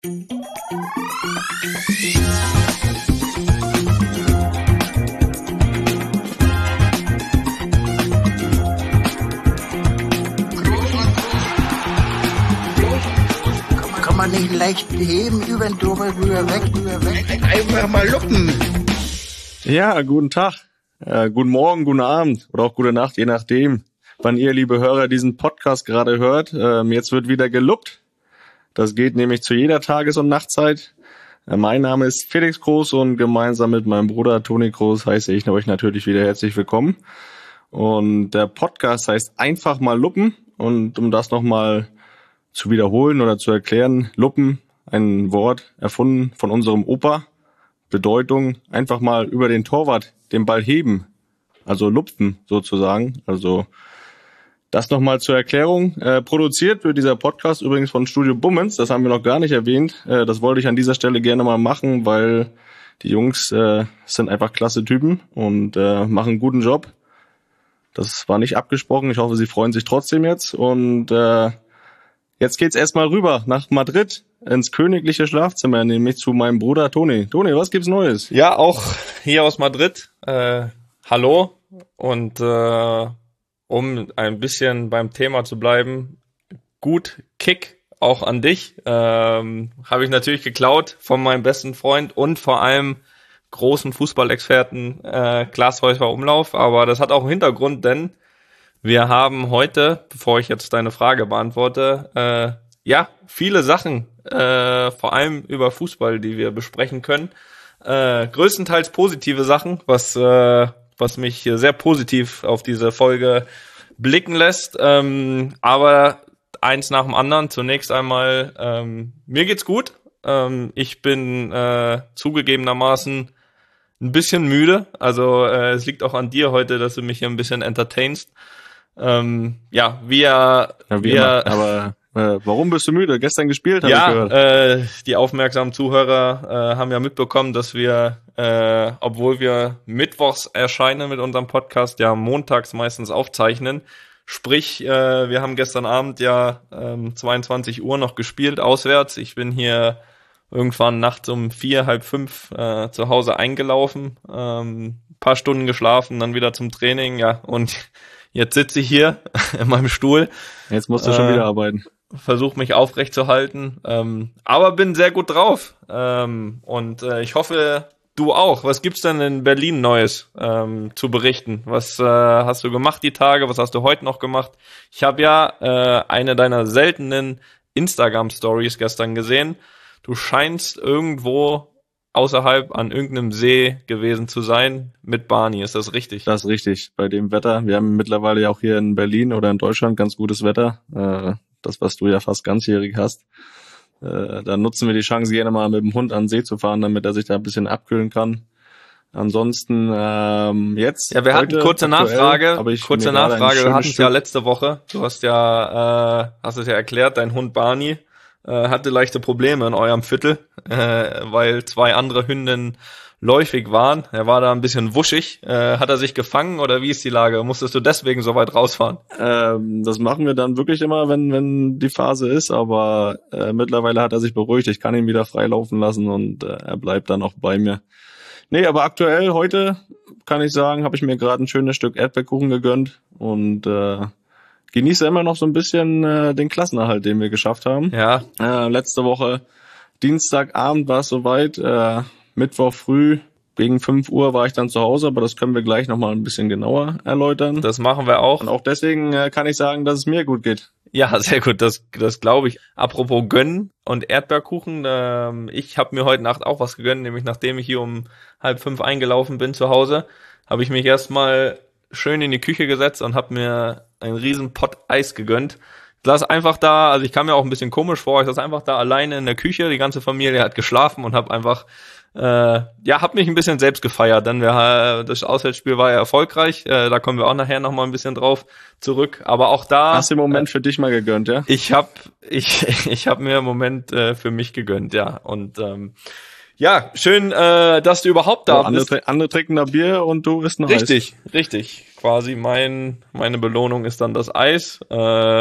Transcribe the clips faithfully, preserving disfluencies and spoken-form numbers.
Kann man nicht leicht heben, über den drüber, rüber, weg, rüber, weg. Einfach mal luppen. Ja, guten Tag, äh, guten Morgen, guten Abend oder auch gute Nacht, je nachdem, wann ihr, liebe Hörer, diesen Podcast gerade hört. Ähm, jetzt wird wieder geluppt. Das geht nämlich zu jeder Tages- und Nachtzeit. Äh, mein Name ist Felix Groß und gemeinsam mit meinem Bruder Toni Groß heiße ich euch natürlich wieder herzlich willkommen. Und der Podcast heißt einfach mal luppen. Und um das nochmal zu wiederholen oder zu erklären, luppen, ein Wort erfunden von unserem Opa. Bedeutung, einfach mal über den Torwart den Ball heben, also lupfen sozusagen. Also das nochmal zur Erklärung. Äh, produziert wird dieser Podcast übrigens von Studio Bummens, das haben wir noch gar nicht erwähnt. Äh, das wollte ich an dieser Stelle gerne mal machen, weil die Jungs äh, sind einfach klasse Typen und äh, machen einen guten Job. Das war nicht abgesprochen, ich hoffe, sie freuen sich trotzdem jetzt. Und äh, jetzt geht's erstmal rüber nach Madrid, ins königliche Schlafzimmer, nämlich zu meinem Bruder Toni. Toni, was gibt's Neues? Ja, auch hier aus Madrid. Äh, hallo. Und äh, um ein bisschen beim Thema zu bleiben, gut Kick auch an dich. Ähm, habe ich natürlich geklaut von meinem besten Freund und vor allem großen Fußballexperten äh, Klaas Häufer Umlauf. Aber das hat auch einen Hintergrund, denn wir haben heute, bevor ich jetzt deine Frage beantworte, äh, ja, viele Sachen, äh, vor allem über Fußball, die wir besprechen können. Äh, größtenteils positive Sachen, was äh, was mich sehr positiv auf diese Folge blicken lässt. Ähm, aber eins nach dem anderen. Zunächst einmal, ähm, mir geht's gut. Ähm, ich bin äh, zugegebenermaßen ein bisschen müde. Also äh, es liegt auch an dir heute, dass du mich hier ein bisschen entertainst. Ähm, ja, wir, Ja, wie wir immer. Aber äh, warum bist du müde? Gestern gespielt, habe ich ja, gehört. äh, die aufmerksamen Zuhörer äh, haben ja mitbekommen, dass wir, äh, obwohl wir mittwochs erscheinen mit unserem Podcast, ja montags meistens aufzeichnen. Sprich, äh, wir haben gestern Abend ja ähm, zweiundzwanzig Uhr noch gespielt, auswärts. Ich bin hier irgendwann nachts um vier, halb fünf äh, zu Hause eingelaufen, ähm, paar Stunden geschlafen, dann wieder zum Training, ja, und jetzt sitze ich hier in meinem Stuhl. Jetzt musst du schon äh, wieder arbeiten. Versuche mich aufrecht zu halten, ähm, aber bin sehr gut drauf ähm, und äh, ich hoffe, du auch. Was gibt's denn in Berlin Neues ähm, zu berichten? Was äh, hast du gemacht die Tage? Was hast du heute noch gemacht? Ich habe ja äh, eine deiner seltenen Instagram-Stories gestern gesehen. Du scheinst irgendwo außerhalb an irgendeinem See gewesen zu sein mit Barney. Ist das richtig? Das ist richtig. Bei dem Wetter. Wir haben mittlerweile ja auch hier in Berlin oder in Deutschland ganz gutes Wetter. Äh, das, was du ja fast ganzjährig hast. Äh, da nutzen wir die Chance, gerne mal mit dem Hund an den See zu fahren, damit er sich da ein bisschen abkühlen kann. Ansonsten ähm, jetzt. Ja, wir hatten kurze Nachfrage. Aber ich kurze Nachfrage. Wir hatten es ja letzte Woche. Du hast ja, äh, hast es ja erklärt. Dein Hund Barney äh, hatte leichte Probleme in eurem Viertel, äh, weil zwei andere Hündinnen läufig waren. Er war da ein bisschen wuschig. Äh, hat er sich gefangen oder wie ist die Lage? Musstest du deswegen so weit rausfahren? Ähm, das machen wir dann wirklich immer, wenn wenn die Phase ist, aber äh, mittlerweile hat er sich beruhigt. Ich kann ihn wieder frei laufen lassen und äh, er bleibt dann auch bei mir. Nee, aber aktuell heute, kann ich sagen, habe ich mir gerade ein schönes Stück Erdbeerkuchen gegönnt und äh, genieße immer noch so ein bisschen äh, den Klassenerhalt, den wir geschafft haben. Ja. Äh, letzte Woche, Dienstagabend war es soweit, äh, Mittwoch früh gegen fünf Uhr war ich dann zu Hause, aber das können wir gleich nochmal ein bisschen genauer erläutern. Das machen wir auch. Und auch deswegen äh, kann ich sagen, dass es mir gut geht. Ja, sehr gut, das das glaube ich. Apropos gönnen und Erdbeerkuchen, ähm, ich habe mir heute Nacht auch was gegönnt, nämlich nachdem ich hier um halb fünf eingelaufen bin zu Hause, habe ich mich erstmal schön in die Küche gesetzt und habe mir einen riesen Pott Eis gegönnt. Ich saß einfach da, also ich kam mir auch ein bisschen komisch vor, ich saß einfach da alleine in der Küche, die ganze Familie hat geschlafen und habe einfach Äh, ja, hab mich ein bisschen selbst gefeiert, denn wir, das Auswärtsspiel war ja erfolgreich, äh, da kommen wir auch nachher noch mal ein bisschen drauf zurück, aber auch da... Hast du den Moment äh, für dich mal gegönnt, ja? Ich hab, ich, ich hab mir einen Moment äh, für mich gegönnt, ja, und ähm, ja, schön, äh, dass du überhaupt da oh, bist. Andere, andere trinken da Bier und du isst ein Richtig, Eis. richtig, quasi mein, meine Belohnung ist dann das Eis, äh,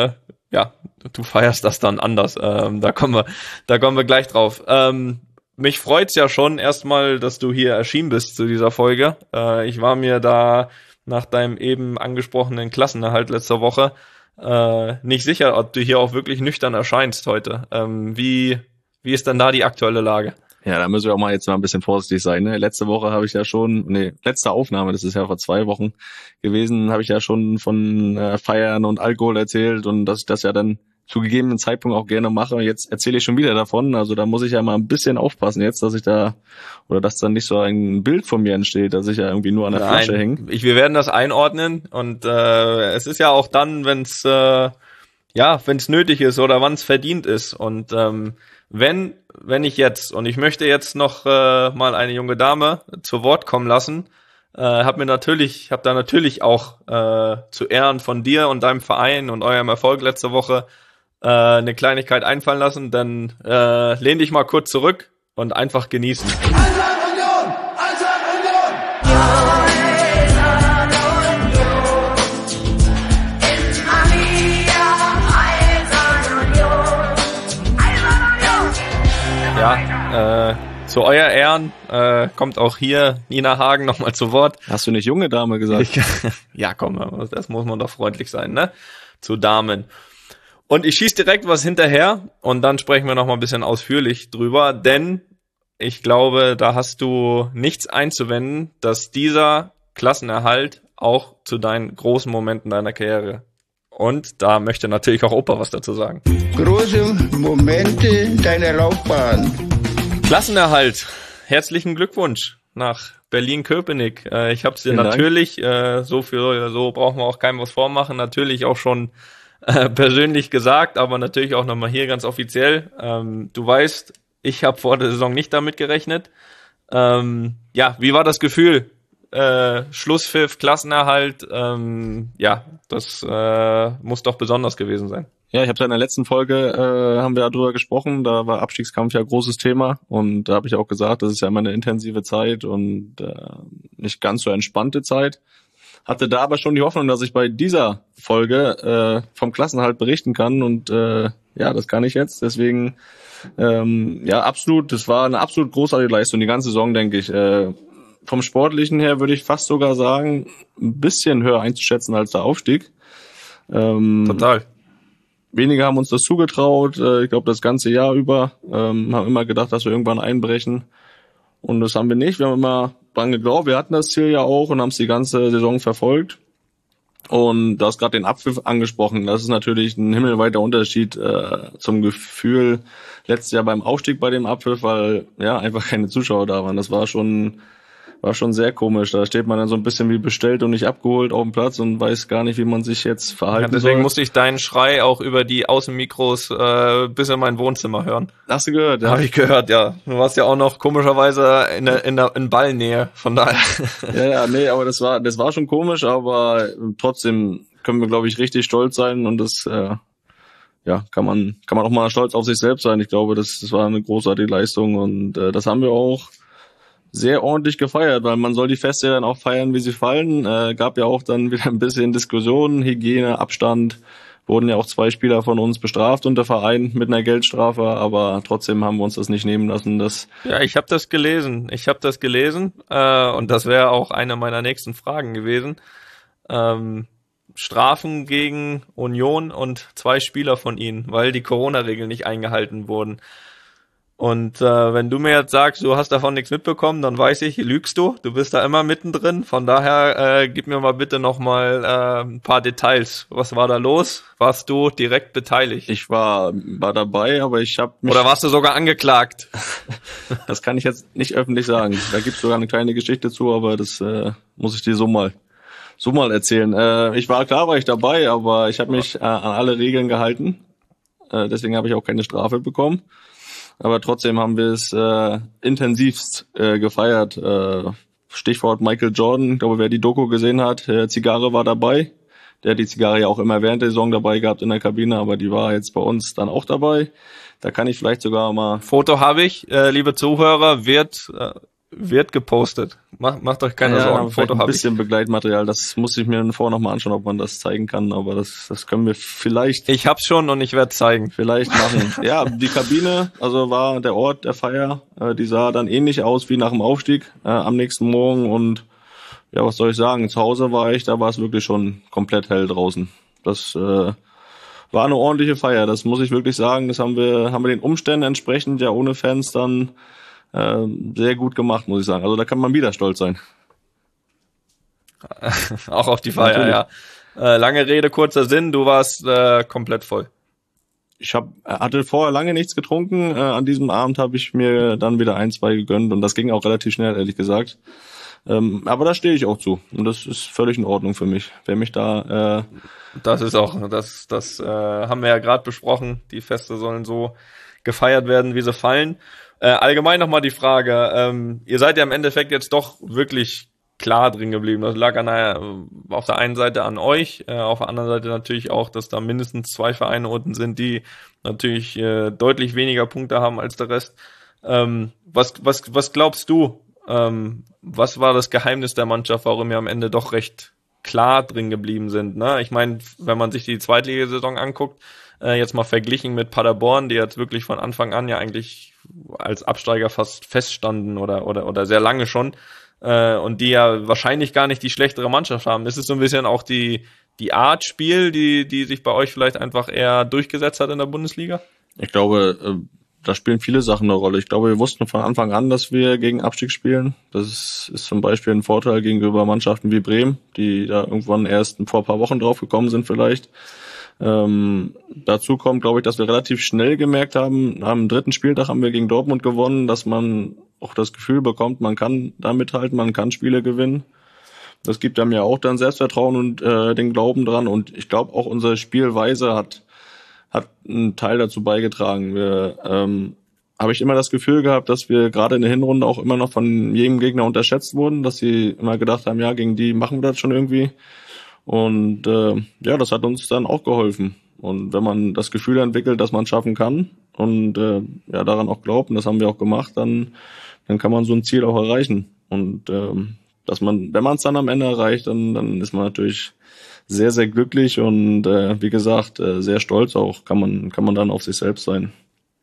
ja, du feierst das dann anders. Ähm, da kommen wir, da kommen wir gleich drauf. Ähm, mich freut's ja schon erstmal, dass du hier erschienen bist zu dieser Folge. Äh, ich war mir da nach deinem eben angesprochenen Klassenerhalt letzter Woche äh, nicht sicher, ob du hier auch wirklich nüchtern erscheinst heute. Ähm, wie, wie ist denn da die aktuelle Lage? Ja, da müssen wir auch mal jetzt mal ein bisschen vorsichtig sein. Ne? Letzte Woche habe ich ja schon, nee, letzte Aufnahme, das ist ja vor zwei Wochen gewesen, habe ich ja schon von äh, Feiern und Alkohol erzählt und dass ich das ja dann zu gegebenen Zeitpunkt auch gerne mache. Jetzt erzähle ich schon wieder davon, also da muss ich ja mal ein bisschen aufpassen jetzt, dass ich da, oder dass dann nicht so ein Bild von mir entsteht, dass ich ja irgendwie nur an der Nein, Flasche hänge. Ich, wir werden das einordnen und äh, es ist ja auch dann, wenn es äh, ja, wenn es nötig ist oder wann es verdient ist und ähm, wenn wenn ich jetzt, und ich möchte jetzt noch äh, mal eine junge Dame zu Wort kommen lassen, äh, hab mir natürlich, hab da natürlich auch äh, zu Ehren von dir und deinem Verein und eurem Erfolg letzte Woche äh, eine Kleinigkeit einfallen lassen, dann äh, lehn dich mal kurz zurück und einfach genießen. Ja, äh, zu euer Ehren äh, kommt auch hier Nina Hagen nochmal zu Wort. Hast du nicht junge Dame gesagt? Ich, ja, komm, das muss man doch freundlich sein, ne? Zu Damen. Und ich schieß direkt was hinterher und dann sprechen wir nochmal ein bisschen ausführlich drüber, denn ich glaube, da hast du nichts einzuwenden, dass dieser Klassenerhalt auch zu deinen großen Momenten deiner Karriere. Und da möchte natürlich auch Opa was dazu sagen. Große Momente deiner Laufbahn. Klassenerhalt. Herzlichen Glückwunsch nach Berlin-Köpenick. Äh, ich habe es dir Vielen natürlich, äh, so für so brauchen wir auch keinem was vormachen, natürlich auch schon äh, persönlich gesagt, aber natürlich auch nochmal hier ganz offiziell. Ähm, du weißt, ich habe vor der Saison nicht damit gerechnet. Ähm, ja, wie war das Gefühl? Äh, Schlusspfiff, Klassenerhalt, ähm, ja, das äh, muss doch besonders gewesen sein. Ja, ich habe ja in der letzten Folge, äh, haben wir darüber gesprochen, da war Abstiegskampf ja ein großes Thema und da habe ich auch gesagt, das ist ja immer eine intensive Zeit und äh, nicht ganz so entspannte Zeit. Hatte da aber schon die Hoffnung, dass ich bei dieser Folge äh, vom Klassenerhalt berichten kann und äh, ja, das kann ich jetzt, deswegen ähm, ja, absolut, das war eine absolut großartige Leistung, die ganze Saison, denke ich. Äh, vom Sportlichen her würde ich fast sogar sagen, ein bisschen höher einzuschätzen als der Aufstieg. Ähm, Total. Wenige haben uns das zugetraut, äh, ich glaube das ganze Jahr über, ähm, haben immer gedacht, dass wir irgendwann einbrechen und das haben wir nicht, wir haben immer dran geglaubt, wir hatten das Ziel ja auch und haben es die ganze Saison verfolgt und du hast gerade den Abpfiff angesprochen, das ist natürlich ein himmelweiter Unterschied äh, zum Gefühl letztes Jahr beim Aufstieg bei dem Abpfiff, weil ja einfach keine Zuschauer da waren, das war schon War schon sehr komisch. Da steht man dann so ein bisschen wie bestellt und nicht abgeholt auf dem Platz und weiß gar nicht, wie man sich jetzt verhalten ja, deswegen soll. musste ich deinen Schrei auch über die Außenmikros äh, bis in mein Wohnzimmer hören. Hast du gehört? Ja. Habe ich gehört, ja. Du warst ja auch noch komischerweise in der, in der in Ballnähe, von daher. Ja, ja, nee, aber das war das war schon komisch, aber trotzdem können wir, glaube ich, richtig stolz sein und das äh, ja kann man kann man auch mal stolz auf sich selbst sein. Ich glaube, das das war eine großartige Leistung und äh, das haben wir auch sehr ordentlich gefeiert, weil man soll die Feste dann auch feiern, wie sie fallen. Äh, gab ja auch dann wieder ein bisschen Diskussionen, Hygiene, Abstand. Wurden ja auch zwei Spieler von uns bestraft unter Verein mit einer Geldstrafe, aber trotzdem haben wir uns das nicht nehmen lassen. Das ja, ich habe das gelesen. Ich habe das gelesen äh, und das wäre auch eine meiner nächsten Fragen gewesen. Ähm, Strafen gegen Union und zwei Spieler von ihnen, weil die Corona-Regeln nicht eingehalten wurden. Und äh, wenn du mir jetzt sagst, du hast davon nichts mitbekommen, dann weiß ich, lügst du. Du bist da immer mittendrin. Von daher äh, gib mir mal bitte nochmal äh, ein paar Details. Was war da los? Warst du direkt beteiligt? Ich war war dabei, aber ich habe mich... Oder warst du sogar angeklagt? Das kann ich jetzt nicht öffentlich sagen. Da gibt's sogar eine kleine Geschichte zu, aber das äh, muss ich dir so mal so mal erzählen. Äh, ich war klar, war ich dabei, aber ich habe mich äh, an alle Regeln gehalten. Äh, deswegen habe ich auch keine Strafe bekommen. Aber trotzdem haben wir es äh, intensivst äh, gefeiert. Äh, Stichwort Michael Jordan. Ich glaube, wer die Doku gesehen hat, äh, Zigarre war dabei. Der hat die Zigarre ja auch immer während der Saison dabei gehabt in der Kabine, aber die war jetzt bei uns dann auch dabei. Da kann ich vielleicht sogar mal... Foto habe ich, äh, liebe Zuhörer, wird äh, wird gepostet. Mach, macht euch keine ja, Sorgen. Foto ein habe bisschen ich. Begleitmaterial. Das muss ich mir vorher nochmal anschauen, ob man das zeigen kann. Aber das, das können wir vielleicht. Ich hab's schon und ich werde zeigen. Vielleicht machen. Ja, die Kabine, also war der Ort der Feier. Äh, die sah dann ähnlich aus wie nach dem Aufstieg äh, am nächsten Morgen. Und ja, was soll ich sagen? Zu Hause war ich, da war es wirklich schon komplett hell draußen. Das äh, war eine ordentliche Feier. Das muss ich wirklich sagen. Das haben wir, haben wir den Umständen entsprechend ja ohne Fans dann Äh, sehr gut gemacht, muss ich sagen. Also da kann man wieder stolz sein. Auch auf die Feier, Natürlich. ja. Äh, lange Rede, kurzer Sinn, du warst äh, komplett voll. Ich hab, hatte vorher lange nichts getrunken. Äh, an diesem Abend habe ich mir dann wieder ein, zwei gegönnt und das ging auch relativ schnell, ehrlich gesagt. Ähm, aber da stehe ich auch zu und das ist völlig in Ordnung für mich. Wer mich da... Äh, das ist auch, das, das äh, haben wir ja gerade besprochen. Die Feste sollen so gefeiert werden, wie sie fallen. Äh, allgemein nochmal die Frage, ähm, ihr seid ja im Endeffekt jetzt doch wirklich klar drin geblieben. Das lag an der, auf der einen Seite an euch, äh, auf der anderen Seite natürlich auch, dass da mindestens zwei Vereine unten sind, die natürlich äh, deutlich weniger Punkte haben als der Rest. Ähm, was, was, was glaubst du, ähm, was war das Geheimnis der Mannschaft, warum wir am Ende doch recht klar drin geblieben sind? Ne? Ich meine, wenn man sich die Zweitligasaison anguckt, äh, jetzt mal verglichen mit Paderborn, die jetzt wirklich von Anfang an ja eigentlich als Absteiger fast feststanden oder oder oder sehr lange schon äh, und die ja wahrscheinlich gar nicht die schlechtere Mannschaft haben. Ist es so ein bisschen auch die die Art Spiel, die die sich bei euch vielleicht einfach eher durchgesetzt hat in der Bundesliga? Ich glaube, äh, da spielen viele Sachen eine Rolle. Ich glaube, wir wussten von Anfang an, dass wir gegen Abstieg spielen. Das ist, ist zum Beispiel ein Vorteil gegenüber Mannschaften wie Bremen, die da irgendwann erst vor ein paar Wochen drauf gekommen sind vielleicht. Ähm, dazu kommt, glaube ich, dass wir relativ schnell gemerkt haben, am dritten Spieltag haben wir gegen Dortmund gewonnen, dass man auch das Gefühl bekommt, man kann da mithalten, man kann Spiele gewinnen. Das gibt einem ja auch dann Selbstvertrauen und äh, den Glauben dran. Und ich glaube, auch unsere Spielweise hat hat einen Teil dazu beigetragen. Wir ähm, habe ich immer das Gefühl gehabt, dass wir gerade in der Hinrunde auch immer noch von jedem Gegner unterschätzt wurden, dass sie immer gedacht haben, ja, gegen die machen wir das schon irgendwie. Und äh, ja, das hat uns dann auch geholfen. Und wenn man das Gefühl entwickelt, dass man es schaffen kann und äh, ja daran auch glaubt, und das haben wir auch gemacht, dann dann kann man so ein Ziel auch erreichen. Und ähm, dass man, wenn man es dann am Ende erreicht, dann dann ist man natürlich sehr sehr glücklich und äh, wie gesagt äh, sehr stolz auch. Kann man kann man dann auf sich selbst sein.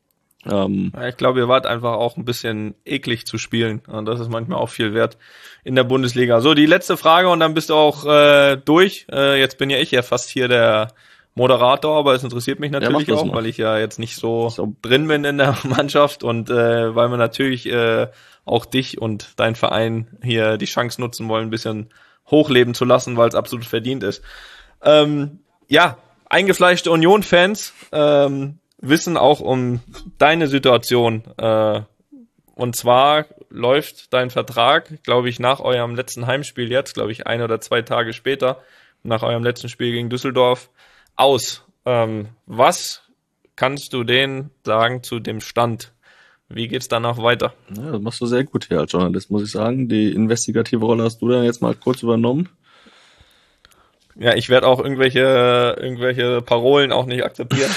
Ähm, ja, ich glaube, ihr wart einfach auch ein bisschen eklig zu spielen. Und das ist manchmal auch viel wert in der Bundesliga. So, die letzte Frage und dann bist du auch äh, durch. Äh, jetzt bin ja ich ja fast hier der Moderator, aber es interessiert mich natürlich ja, auch, mal. weil ich ja jetzt nicht so, so drin bin in der Mannschaft und äh, weil wir natürlich äh, auch dich und dein Verein hier die Chance nutzen wollen, ein bisschen hochleben zu lassen, weil es absolut verdient ist. Ähm, ja, eingefleischte Union-Fans ähm, wissen auch um deine Situation. Äh, und zwar läuft dein Vertrag, glaube ich, nach eurem letzten Heimspiel jetzt, glaube ich, ein oder zwei Tage später, nach eurem letzten Spiel gegen Düsseldorf, aus. Ähm, was kannst du denen sagen zu dem Stand? Wie geht's danach weiter? Ja, das machst du sehr gut hier als Journalist, muss ich sagen. Die investigative Rolle hast du dann jetzt mal kurz übernommen. Ja, ich werde auch irgendwelche irgendwelche Parolen auch nicht akzeptieren.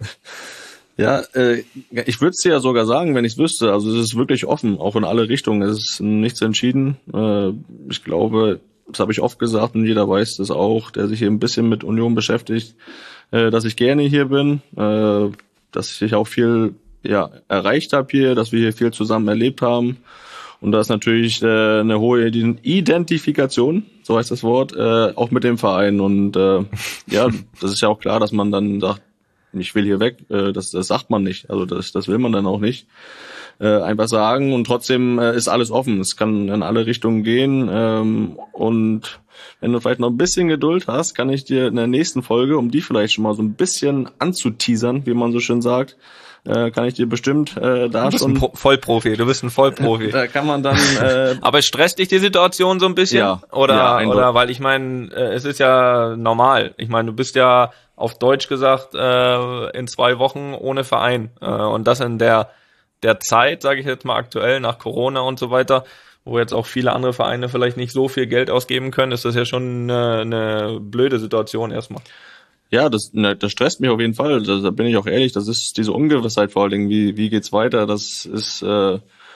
Ja, äh, ich würde es dir ja sogar sagen, wenn ich es wüsste. Also es ist wirklich offen, auch in alle Richtungen. Es ist nichts entschieden. Äh, ich glaube, das habe ich oft gesagt und jeder weiß das auch, der sich hier ein bisschen mit Union beschäftigt, äh, dass ich gerne hier bin, äh, dass ich auch viel ja erreicht habe hier, dass wir hier viel zusammen erlebt haben. Und da ist natürlich äh, eine hohe Identifikation, so heißt das Wort, äh, auch mit dem Verein. Und äh, ja, das ist ja auch klar, dass man dann sagt, ich will hier weg. Äh, das, das sagt man nicht. Also das, das will man dann auch nicht. Äh, einfach sagen. Und trotzdem äh, ist alles offen. Es kann in alle Richtungen gehen. Ähm, und wenn du vielleicht noch ein bisschen Geduld hast, kann ich dir in der nächsten Folge, um die vielleicht schon mal so ein bisschen anzuteasern, wie man so schön sagt, Äh, kann ich dir bestimmt äh, da du bist schon... ein Pro- Vollprofi, du bist ein Vollprofi. Da kann man dann... Äh, Aber stresst dich die Situation so ein bisschen? Ja. Oder, ja, oder weil ich meine, äh, es ist ja normal. Ich meine, du bist ja auf Deutsch gesagt äh, in zwei Wochen ohne Verein. Äh, und das in der der Zeit, sage ich jetzt mal aktuell, nach Corona und so weiter, wo jetzt auch viele andere Vereine vielleicht nicht so viel Geld ausgeben können, ist das ja schon eine, eine blöde Situation erstmal. Ja, das, ne, das stresst mich auf jeden Fall. Da, da bin ich auch ehrlich. Das ist diese Ungewissheit vor allen Dingen. Wie, wie geht's weiter? Das ist äh,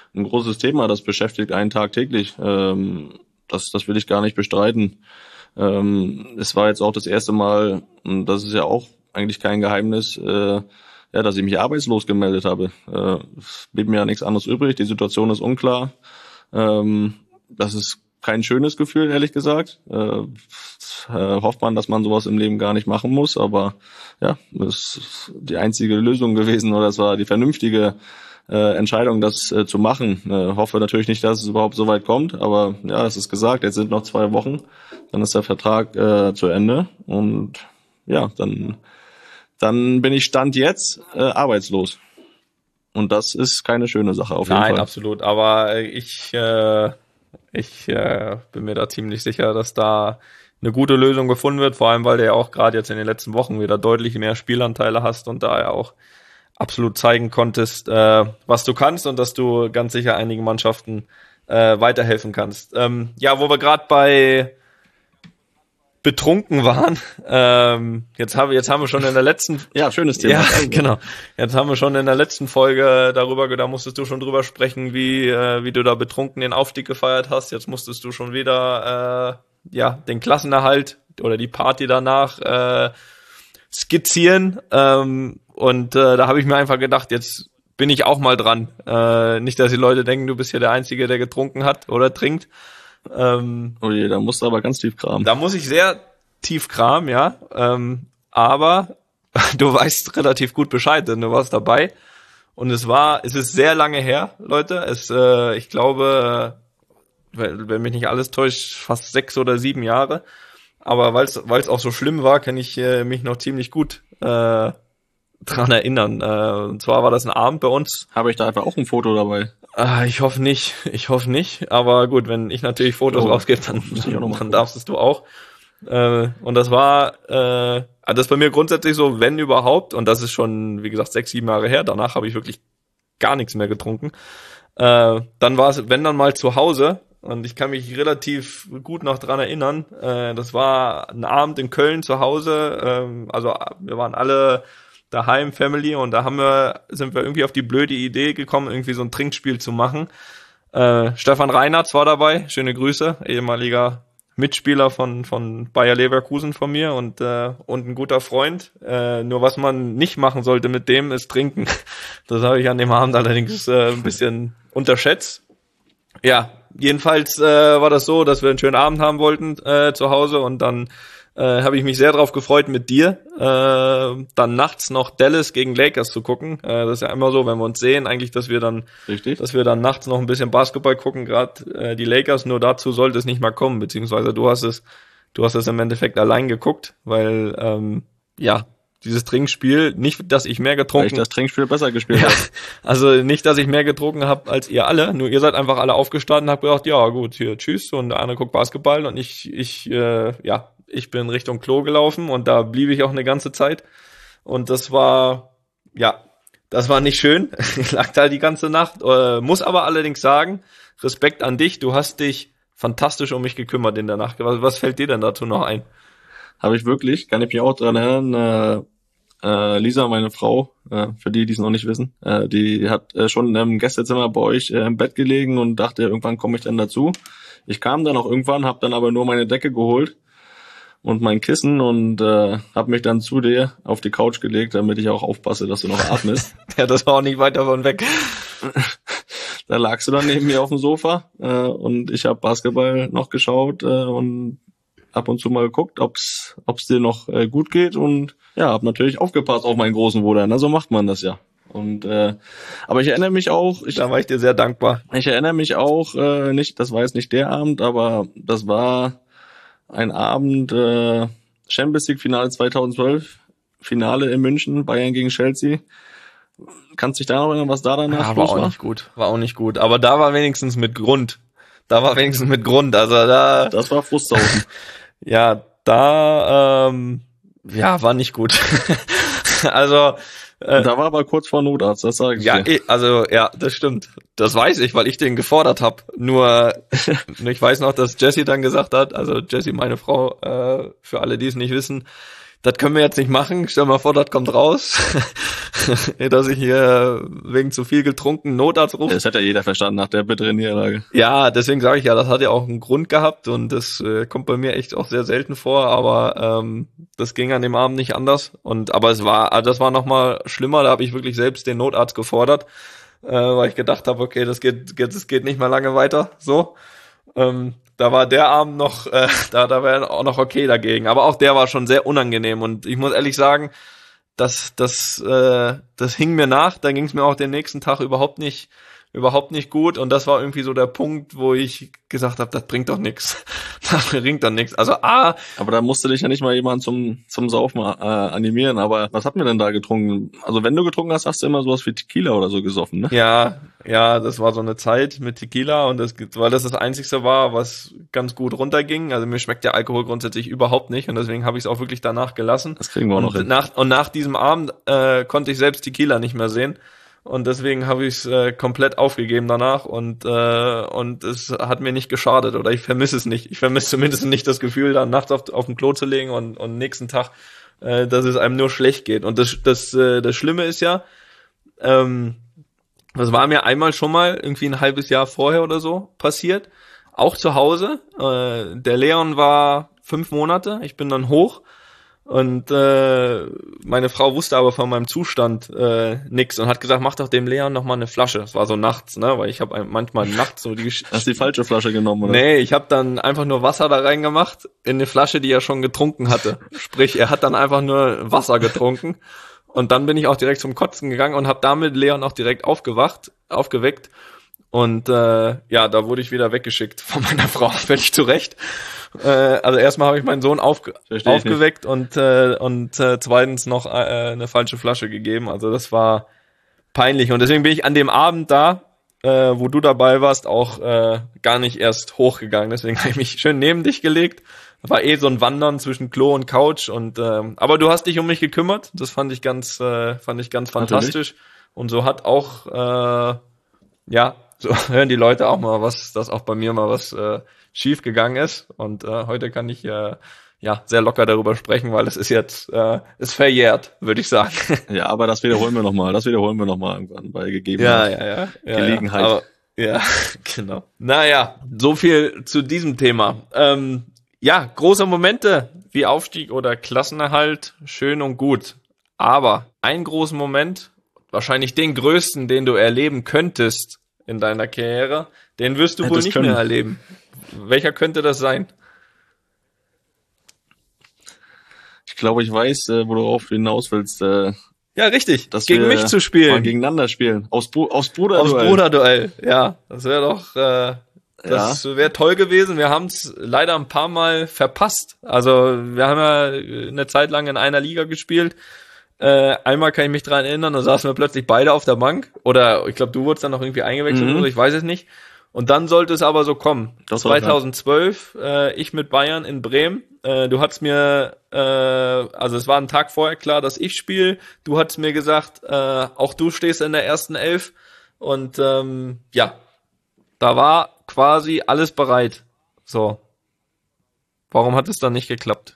ein großes Thema, das beschäftigt einen tagtäglich. Ähm, das, das will ich gar nicht bestreiten. Ähm, es war jetzt auch das erste Mal, und das ist ja auch eigentlich kein Geheimnis, äh, ja, dass ich mich arbeitslos gemeldet habe. Äh, es blieb mir ja nichts anderes übrig. Die Situation ist unklar. Ähm, das ist kein schönes Gefühl, ehrlich gesagt. Äh, äh, hofft man, dass man sowas im Leben gar nicht machen muss, aber ja, das ist die einzige Lösung gewesen, oder es war die vernünftige äh, Entscheidung, das äh, zu machen. Äh, hoffe natürlich nicht, dass es überhaupt so weit kommt, aber ja, es ist gesagt, jetzt sind noch zwei Wochen, dann ist der Vertrag äh, zu Ende und ja, dann dann bin ich Stand jetzt äh, arbeitslos. Und das ist keine schöne Sache auf jeden Nein, Fall. Nein, absolut, aber ich äh Ich äh, bin mir da ziemlich sicher, dass da eine gute Lösung gefunden wird, vor allem, weil du ja auch gerade jetzt in den letzten Wochen wieder deutlich mehr Spielanteile hast und da ja auch absolut zeigen konntest, äh, was du kannst und dass du ganz sicher einigen Mannschaften äh, weiterhelfen kannst. Ähm, ja, wo wir gerade bei betrunken waren, ähm, jetzt haben jetzt haben wir schon in der letzten ja schönes Thema ja genau jetzt haben wir schon in der letzten Folge darüber, da musstest du schon drüber sprechen, wie äh, wie du da betrunken den Aufstieg gefeiert hast. Jetzt musstest du schon wieder äh, ja den Klassenerhalt oder die Party danach äh, skizzieren ähm, und äh, da habe ich mir einfach gedacht, jetzt bin ich auch mal dran. Äh, nicht, dass die Leute denken, du bist ja der Einzige, der getrunken hat oder trinkt. Ähm, oh je, da musst du aber ganz tief kramen. Da muss ich sehr tief kramen, ja. Ähm, aber du weißt relativ gut Bescheid, denn du warst dabei. Und es war, es ist sehr lange her, Leute. Es, äh, ich glaube, wenn, wenn mich nicht alles täuscht, fast sechs oder sieben Jahre. Aber weil es, weil es auch so schlimm war, kann ich äh, mich noch ziemlich gut äh, dran erinnern. Äh, und zwar war das ein Abend bei uns. Habe ich da einfach auch ein Foto dabei? Ah, ich hoffe nicht, ich hoffe nicht, aber gut, wenn ich natürlich Fotos oh, rausgebe, dann, dann, dann darfst du auch. Äh, und das war, äh, das ist bei mir grundsätzlich so, wenn überhaupt, und das ist schon, wie gesagt, sechs, sieben Jahre her, danach habe ich wirklich gar nichts mehr getrunken. Äh, dann war es, wenn dann mal zu Hause, und ich kann mich relativ gut noch dran erinnern, äh, das war ein Abend in Köln zu Hause, äh, also wir waren alle daheim, Family, und da haben wir, sind wir irgendwie auf die blöde Idee gekommen, irgendwie so ein Trinkspiel zu machen. Äh, Stefan Reinhardt war dabei, schöne Grüße, ehemaliger Mitspieler von von Bayer Leverkusen von mir und äh, und ein guter Freund. Äh, nur was man nicht machen sollte mit dem, ist trinken. Das habe ich an dem Abend allerdings äh, ein bisschen unterschätzt. Ja, jedenfalls äh, war das so, dass wir einen schönen Abend haben wollten äh, zu Hause und dann Äh, habe ich mich sehr drauf gefreut, mit dir äh, dann nachts noch Dallas gegen Lakers zu gucken. Äh, das ist ja immer so, wenn wir uns sehen, eigentlich, dass wir dann, Richtig. dass wir dann nachts noch ein bisschen Basketball gucken, gerade äh, die Lakers. Nur dazu sollte es nicht mal kommen, beziehungsweise du hast es, du hast es im Endeffekt allein geguckt, weil ähm, ja dieses Trinkspiel, nicht, dass ich mehr getrunken, weil ich das Trinkspiel besser gespielt ja, habe. Also nicht, dass ich mehr getrunken habe als ihr alle. Nur ihr seid einfach alle aufgestanden und habt gedacht, ja gut, hier tschüss, und der eine guckt Basketball und ich, ich, äh, ja. Ich bin Richtung Klo gelaufen und da blieb ich auch eine ganze Zeit. Und das war, ja, das war nicht schön. Ich lag da die ganze Nacht. Äh, muss aber allerdings sagen, Respekt an dich. Du hast dich fantastisch um mich gekümmert in der Nacht. Was, was fällt dir denn dazu noch ein? Habe ich wirklich, kann ich mich auch dran erinnern. Äh, äh, Lisa, meine Frau, äh, für die, die es noch nicht wissen, äh, die hat äh, schon im Gästezimmer bei euch äh, im Bett gelegen und dachte, irgendwann komme ich dann dazu. Ich kam dann auch irgendwann, habe dann aber nur meine Decke geholt und mein Kissen und äh, habe mich dann zu dir auf die Couch gelegt, damit ich auch aufpasse, dass du noch atmest. Ja, das war auch nicht weit davon weg. Da lagst du dann neben mir auf dem Sofa äh, und ich habe Basketball noch geschaut äh, und ab und zu mal geguckt, ob's ob's dir noch äh, gut geht und ja, hab natürlich aufgepasst auf meinen großen Bruder. Na, so macht man das ja. Und äh, aber ich erinnere mich auch, ich, da war ich dir sehr dankbar. Ich erinnere mich auch äh, nicht, das war jetzt nicht der Abend, aber das war ein Abend, äh, Champions League Finale zweitausendzwölf, Finale in München, Bayern gegen Chelsea. Kannst dich da noch erinnern, was da danach ja, war? Auch war? nicht gut, war auch nicht gut. Aber da war wenigstens mit Grund. Da war wenigstens mit Grund. Also da. Das war Frusthausen. Ja, da, ähm, ja, war nicht gut. Also. Äh, da war aber kurz vor Notarzt, das sage ich ja, dir. Ja, also ja, das stimmt. Das weiß ich, weil ich den gefordert habe. Nur ich weiß noch, dass Jessie dann gesagt hat, also Jessie, meine Frau, äh, für alle, die es nicht wissen, das können wir jetzt nicht machen. Stell mal vor, das kommt raus, dass ich hier wegen zu viel getrunken Notarzt rufe. Das hat ja jeder verstanden nach der bitteren Niederlage. Ja, deswegen sage ich ja, das hat ja auch einen Grund gehabt und das äh, kommt bei mir echt auch sehr selten vor, aber ähm, das ging an dem Abend nicht anders. Und aber es war, also das war noch mal schlimmer. Da habe ich wirklich selbst den Notarzt gefordert, äh, weil ich gedacht habe, okay, das geht, geht, das geht nicht mehr lange weiter. So. Ähm, Da war der Abend noch, äh, da, da war auch noch okay dagegen. Aber auch der war schon sehr unangenehm. Und ich muss ehrlich sagen, das, das, äh, das hing mir nach. Da ging es mir auch den nächsten Tag überhaupt nicht, überhaupt nicht gut. Und das war irgendwie so der Punkt, wo ich gesagt habe, das bringt doch nichts. Das bringt doch nichts. Also A. Aber da musste dich ja nicht mal jemand zum zum Saufen äh, animieren. Aber was hat mir denn da getrunken? Also wenn du getrunken hast, hast du immer sowas wie Tequila oder so gesoffen, ne? Ja, ja, das war so eine Zeit mit Tequila und das, weil das das Einzigste war, was ganz gut runterging. Also mir schmeckt der Alkohol grundsätzlich überhaupt nicht und deswegen habe ich es auch wirklich danach gelassen. Das kriegen wir auch noch und hin. nach Und nach diesem Abend äh, konnte ich selbst Tequila nicht mehr sehen und deswegen habe ich es äh, komplett aufgegeben danach und äh, und es hat mir nicht geschadet oder ich vermisse es nicht. Ich vermisse zumindest nicht das Gefühl, dann nachts auf, auf dem Klo zu legen und und nächsten Tag, äh, dass es einem nur schlecht geht. Und das das äh, das Schlimme ist ja, ähm, das war mir einmal schon mal irgendwie ein halbes Jahr vorher oder so passiert. Auch zu Hause. Äh, der Leon war fünf Monate. Ich bin dann hoch. Und äh, meine Frau wusste aber von meinem Zustand äh, nix und hat gesagt, mach doch dem Leon noch mal eine Flasche. Das war so nachts, ne, weil ich habe manchmal nachts so die... Hast du die falsche Flasche genommen, oder? Nee, ich habe dann einfach nur Wasser da reingemacht in eine Flasche, die er schon getrunken hatte. Sprich, er hat dann einfach nur Wasser getrunken. Und dann bin ich auch direkt zum Kotzen gegangen und habe damit Leon auch direkt aufgewacht, aufgeweckt. Und äh, ja, da wurde ich wieder weggeschickt von meiner Frau, völlig zu Recht. Äh, also erstmal habe ich meinen Sohn aufge- aufgeweckt und äh, und äh, zweitens noch äh, eine falsche Flasche gegeben. Also das war peinlich. Und deswegen bin ich an dem Abend da, äh, wo du dabei warst, auch äh, gar nicht erst hochgegangen. Deswegen habe ich mich schön neben dich gelegt. War eh so ein Wandern zwischen Klo und Couch und ähm, aber du hast dich um mich gekümmert. Das fand ich ganz, äh, fand ich ganz fantastisch. Und so hat auch, äh, ja, so hören die Leute auch mal was, dass auch bei mir mal was äh, schief gegangen ist. Und äh, heute kann ich äh, ja sehr locker darüber sprechen, weil es ist jetzt, äh, ist verjährt, würde ich sagen. Ja, aber das wiederholen wir nochmal. Das wiederholen wir nochmal irgendwann bei gegebener ja, ja, ja, ja, Gelegenheit. Ja, aber, ja, genau. Naja, so viel zu diesem Thema. Ähm, Ja, große Momente wie Aufstieg oder Klassenerhalt, schön und gut. Aber einen großen Moment, wahrscheinlich den größten, den du erleben könntest in deiner Karriere, den wirst du wohl Hättest nicht können. mehr erleben. Welcher könnte das sein? Ich glaube, ich weiß, äh, worauf du hinaus willst. Äh, Ja, richtig. dass Gegen wir mich zu mal spielen. gegeneinander spielen. Aus, Bu- aus Aus Bruderduell. Bruderduell. Ja, das wäre doch... Äh, Das wäre toll gewesen. Wir haben es leider ein paar Mal verpasst. Also wir haben ja eine Zeit lang in einer Liga gespielt. Äh, einmal kann ich mich dran erinnern, da saßen wir plötzlich beide auf der Bank. Oder ich glaube, du wurdest dann noch irgendwie eingewechselt Mhm. oder ich weiß es nicht. Und dann sollte es aber so kommen. Das war zweitausendzwölf, äh, ich mit Bayern in Bremen. Äh, du hattest mir, äh, also es war ein Tag vorher klar, dass ich spiele. Du hattest mir gesagt, äh, auch du stehst in der ersten Elf. Und ähm, ja, da war quasi alles bereit. So. Warum hat es dann nicht geklappt?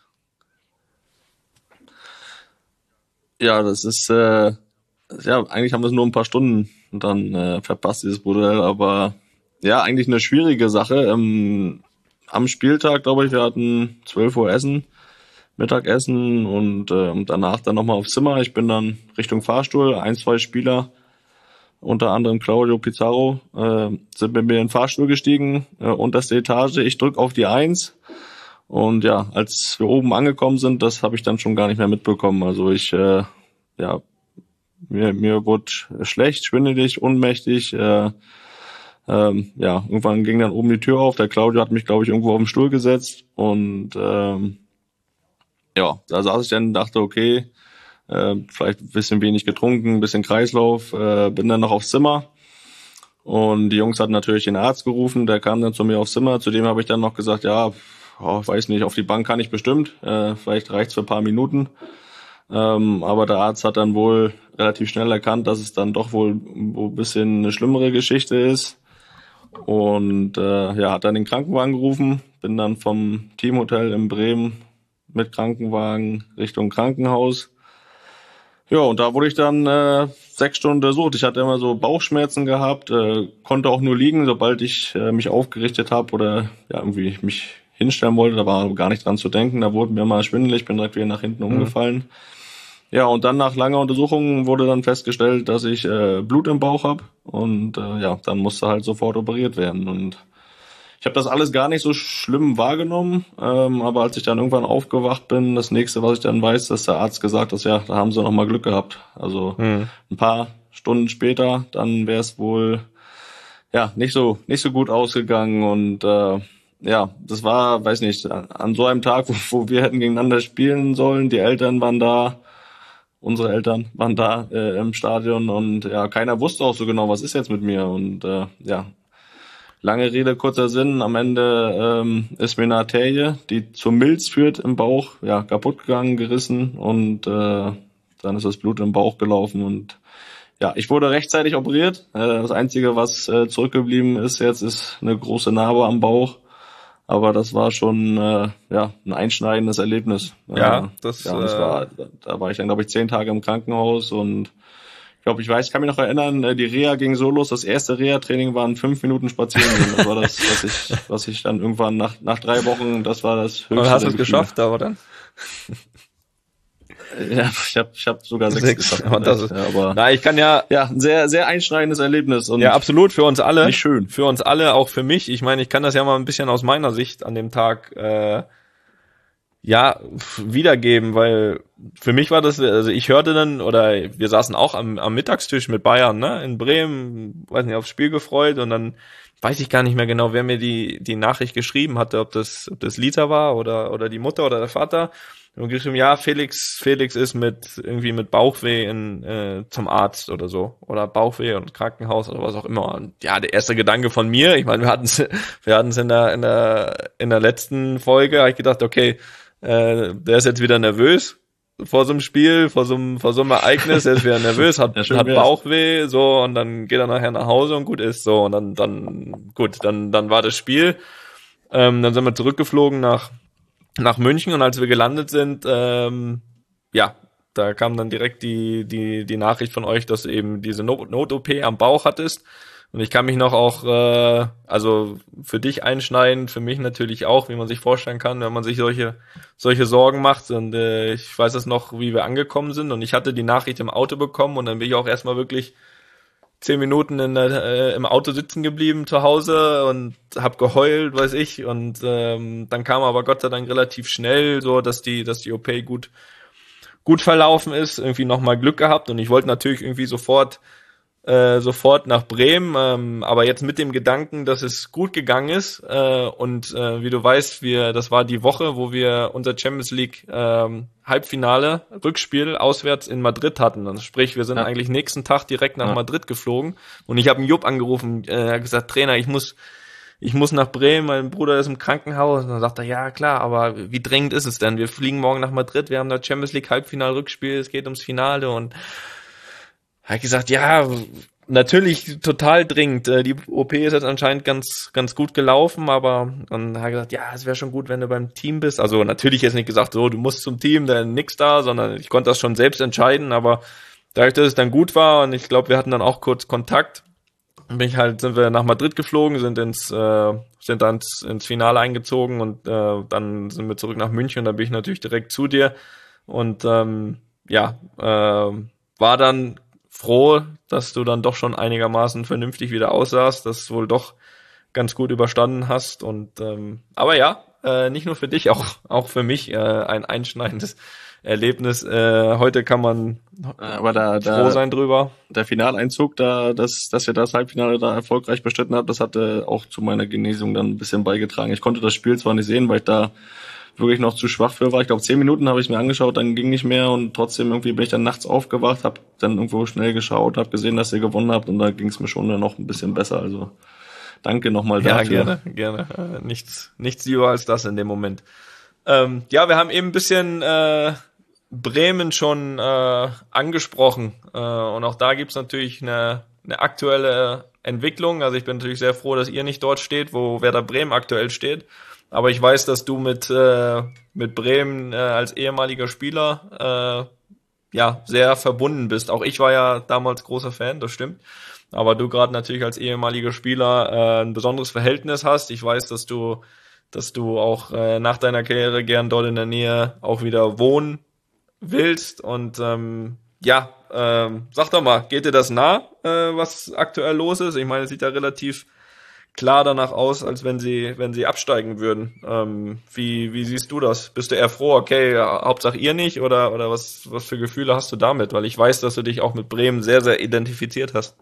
Ja, das ist, äh, ja, eigentlich haben wir es nur ein paar Stunden dann äh, verpasst, dieses Bruderduell, aber ja, eigentlich eine schwierige Sache. Ähm, am Spieltag, glaube ich, wir hatten zwölf Uhr Essen, Mittagessen und äh, danach dann nochmal aufs Zimmer. Ich bin dann Richtung Fahrstuhl, ein, zwei Spieler, unter anderem Claudio Pizarro, äh, sind mit mir in den Fahrstuhl gestiegen, äh, unterste Etage. Ich drück auf die Eins und ja, als wir oben angekommen sind, das habe ich dann schon gar nicht mehr mitbekommen. Also ich, äh, ja, mir, mir wurde schlecht, schwindelig, ohnmächtig. Äh, ähm, ja, irgendwann ging dann oben die Tür auf. Der Claudio hat mich, glaube ich, irgendwo auf den Stuhl gesetzt und ähm, ja, da saß ich dann und dachte, okay, äh, vielleicht ein bisschen wenig getrunken, ein bisschen Kreislauf, äh, bin dann noch aufs Zimmer und die Jungs hatten natürlich den Arzt gerufen, der kam dann zu mir aufs Zimmer, zudem habe ich dann noch gesagt, ja, oh, weiß nicht, auf die Bank kann ich bestimmt, äh, vielleicht reicht's für ein paar Minuten, ähm, aber der Arzt hat dann wohl relativ schnell erkannt, dass es dann doch wohl, wohl ein bisschen eine schlimmere Geschichte ist und äh, ja, hat dann den Krankenwagen gerufen, bin dann vom Teamhotel in Bremen mit Krankenwagen Richtung Krankenhaus. Ja, und da wurde ich dann äh, sechs Stunden untersucht. Ich hatte immer so Bauchschmerzen gehabt, äh, konnte auch nur liegen, sobald ich äh, mich aufgerichtet habe oder ja irgendwie mich hinstellen wollte. Da war gar nicht dran zu denken. Da wurde mir mal schwindelig, bin direkt wieder nach hinten mhm. umgefallen. Ja, und dann nach langer Untersuchung wurde dann festgestellt, dass ich äh, Blut im Bauch habe. Und äh, ja, dann musste halt sofort operiert werden. Und ich habe das alles gar nicht so schlimm wahrgenommen, ähm, aber als ich dann irgendwann aufgewacht bin, das nächste, was ich dann weiß, dass der Arzt gesagt hat, ja, da haben sie noch mal Glück gehabt. Also mhm. ein paar Stunden später, dann wäre es wohl ja nicht so nicht so gut ausgegangen und äh, ja, das war, weiß nicht, an so einem Tag, wo, wo wir hätten gegeneinander spielen sollen, die Eltern waren da, unsere Eltern waren da äh, im Stadion und ja, keiner wusste auch so genau, was ist jetzt mit mir und äh, ja. Lange Rede, kurzer Sinn, am Ende ähm, ist mir eine Arterie, die zur Milz führt im Bauch, ja, kaputt gegangen, gerissen und äh, dann ist das Blut im Bauch gelaufen und ja, ich wurde rechtzeitig operiert. Äh, das Einzige, was äh, zurückgeblieben ist jetzt, ist eine große Narbe am Bauch, aber das war schon äh, ja ein einschneidendes Erlebnis. Ja, äh, das, ja, das äh, war, da war ich dann, glaube ich, zehn Tage im Krankenhaus und ich glaube, ich weiß, ich kann mich noch erinnern, die Reha ging so los, das erste Reha-Training waren fünf Minuten spazieren gehen. Das war das, was ich, was ich dann irgendwann nach, nach drei Wochen, das war das höchste. Und hast du es geschafft, aber dann? Ja, ich habe ich hab sogar sechs, sechs geschafft. Und das ist, ja, aber na, ich kann ja, ja, ein sehr, sehr einschneidendes Erlebnis. Und ja, absolut, für uns alle. Nicht schön. Für uns alle, auch für mich. Ich meine, ich kann das ja mal ein bisschen aus meiner Sicht an dem Tag, äh, ja, wiedergeben, weil für mich war das, also ich hörte dann, oder wir saßen auch am, am Mittagstisch mit Bayern, ne, in Bremen, weiß nicht, aufs Spiel gefreut und dann weiß ich gar nicht mehr genau, wer mir die, die Nachricht geschrieben hatte, ob das, ob das Lisa war oder, oder die Mutter oder der Vater. Und geschrieben, ja, Felix, Felix ist mit, irgendwie mit Bauchweh in, äh, zum Arzt oder so. Oder Bauchweh und Krankenhaus oder was auch immer. Und ja, der erste Gedanke von mir, ich meine, wir hatten's, wir hatten's in der, in der, in der letzten Folge, habe ich gedacht, okay, äh, der ist jetzt wieder nervös vor so einem Spiel, vor so einem, vor so einem Ereignis, der ist wieder nervös, hat, ja, hat Bauchweh, so, und dann geht er nachher nach Hause und gut ist, so, und dann, dann, gut, dann, dann war das Spiel, ähm, dann sind wir zurückgeflogen nach, nach München und als wir gelandet sind, ähm, ja, da kam dann direkt die, die, die Nachricht von euch, dass du eben diese Not-O P am Bauch hattest. Und ich kann mich noch auch, äh, also für dich einschneiden, für mich natürlich auch, wie man sich vorstellen kann, wenn man sich solche solche Sorgen macht. Und äh, ich weiß es noch, wie wir angekommen sind. Und ich hatte die Nachricht im Auto bekommen und dann bin ich auch erstmal wirklich zehn Minuten in der, äh, im Auto sitzen geblieben zu Hause und hab geheult, weiß ich. Und ähm, dann kam aber Gott sei Dank relativ schnell so, dass die dass die O P gut gut verlaufen ist. Irgendwie nochmal Glück gehabt und ich wollte natürlich irgendwie sofort Äh, sofort nach Bremen, ähm, aber jetzt mit dem Gedanken, dass es gut gegangen ist äh, und äh, wie du weißt, wir, das war die Woche, wo wir unser Champions League ähm, Halbfinale, Rückspiel auswärts in Madrid hatten. Also sprich, wir sind ja. eigentlich nächsten Tag direkt nach ja. Madrid geflogen und ich habe einen Jupp angerufen, äh, er hat gesagt, Trainer, ich muss ich muss nach Bremen, mein Bruder ist im Krankenhaus. Und dann sagt er, ja klar, aber wie dringend ist es denn? Wir fliegen morgen nach Madrid, wir haben da Champions League Halbfinale, Rückspiel, es geht ums Finale und habe ich gesagt, ja, natürlich total dringend. Die O P ist jetzt anscheinend ganz ganz gut gelaufen, aber dann hat er gesagt, ja, es wäre schon gut, wenn du beim Team bist. Also natürlich jetzt nicht gesagt, so, du musst zum Team, dann nix da, sondern ich konnte das schon selbst entscheiden, aber dadurch, dass es dann gut war und ich glaube, wir hatten dann auch kurz Kontakt, bin ich halt, sind wir nach Madrid geflogen, sind ins äh, sind dann ins, ins Finale eingezogen und äh, dann sind wir zurück nach München und dann bin ich natürlich direkt zu dir und ähm, ja, äh, war dann froh, dass du dann doch schon einigermaßen vernünftig wieder aussahst, dass du wohl doch ganz gut überstanden hast und ähm, aber ja, äh, nicht nur für dich, auch auch für mich äh, ein einschneidendes Erlebnis. Äh, heute kann man aber da, froh da, sein drüber. Der Finaleinzug, da, dass, dass wir das Halbfinale da erfolgreich bestritten haben, das hatte auch zu meiner Genesung dann ein bisschen beigetragen. Ich konnte das Spiel zwar nicht sehen, weil ich da wirklich noch zu schwach für war. Ich glaube, zehn Minuten habe ich mir angeschaut, dann ging nicht mehr und trotzdem irgendwie bin ich dann nachts aufgewacht, habe dann irgendwo schnell geschaut, habe gesehen, dass ihr gewonnen habt und da ging es mir schon noch ein bisschen besser. Also danke nochmal dafür. Ja, gerne, gerne. Äh, nichts, nichts lieber als das in dem Moment. Ähm, ja, wir haben eben ein bisschen äh, Bremen schon äh, angesprochen äh, und auch da gibt's natürlich eine, eine aktuelle Entwicklung. Also ich bin natürlich sehr froh, dass ihr nicht dort steht, wo Werder Bremen aktuell steht. aber ich weiß, dass du mit äh, mit Bremen äh, als ehemaliger Spieler äh, ja sehr verbunden bist. Auch ich war ja damals großer Fan, das stimmt. Aber du gerade natürlich als ehemaliger Spieler äh, ein besonderes Verhältnis hast. Ich weiß, dass du dass du auch äh, nach deiner Karriere gern dort in der Nähe auch wieder wohnen willst. Und ähm, ja, ähm, sag doch mal, geht dir das nah, äh, was aktuell los ist? Ich meine, es sieht ja relativ klar danach aus, als wenn sie wenn sie absteigen würden. Ähm, wie wie siehst du das? Bist du eher froh, okay, ja, Hauptsache ihr nicht, oder oder was was für Gefühle hast du damit? Weil ich weiß, dass du dich auch mit Bremen sehr, sehr identifiziert hast.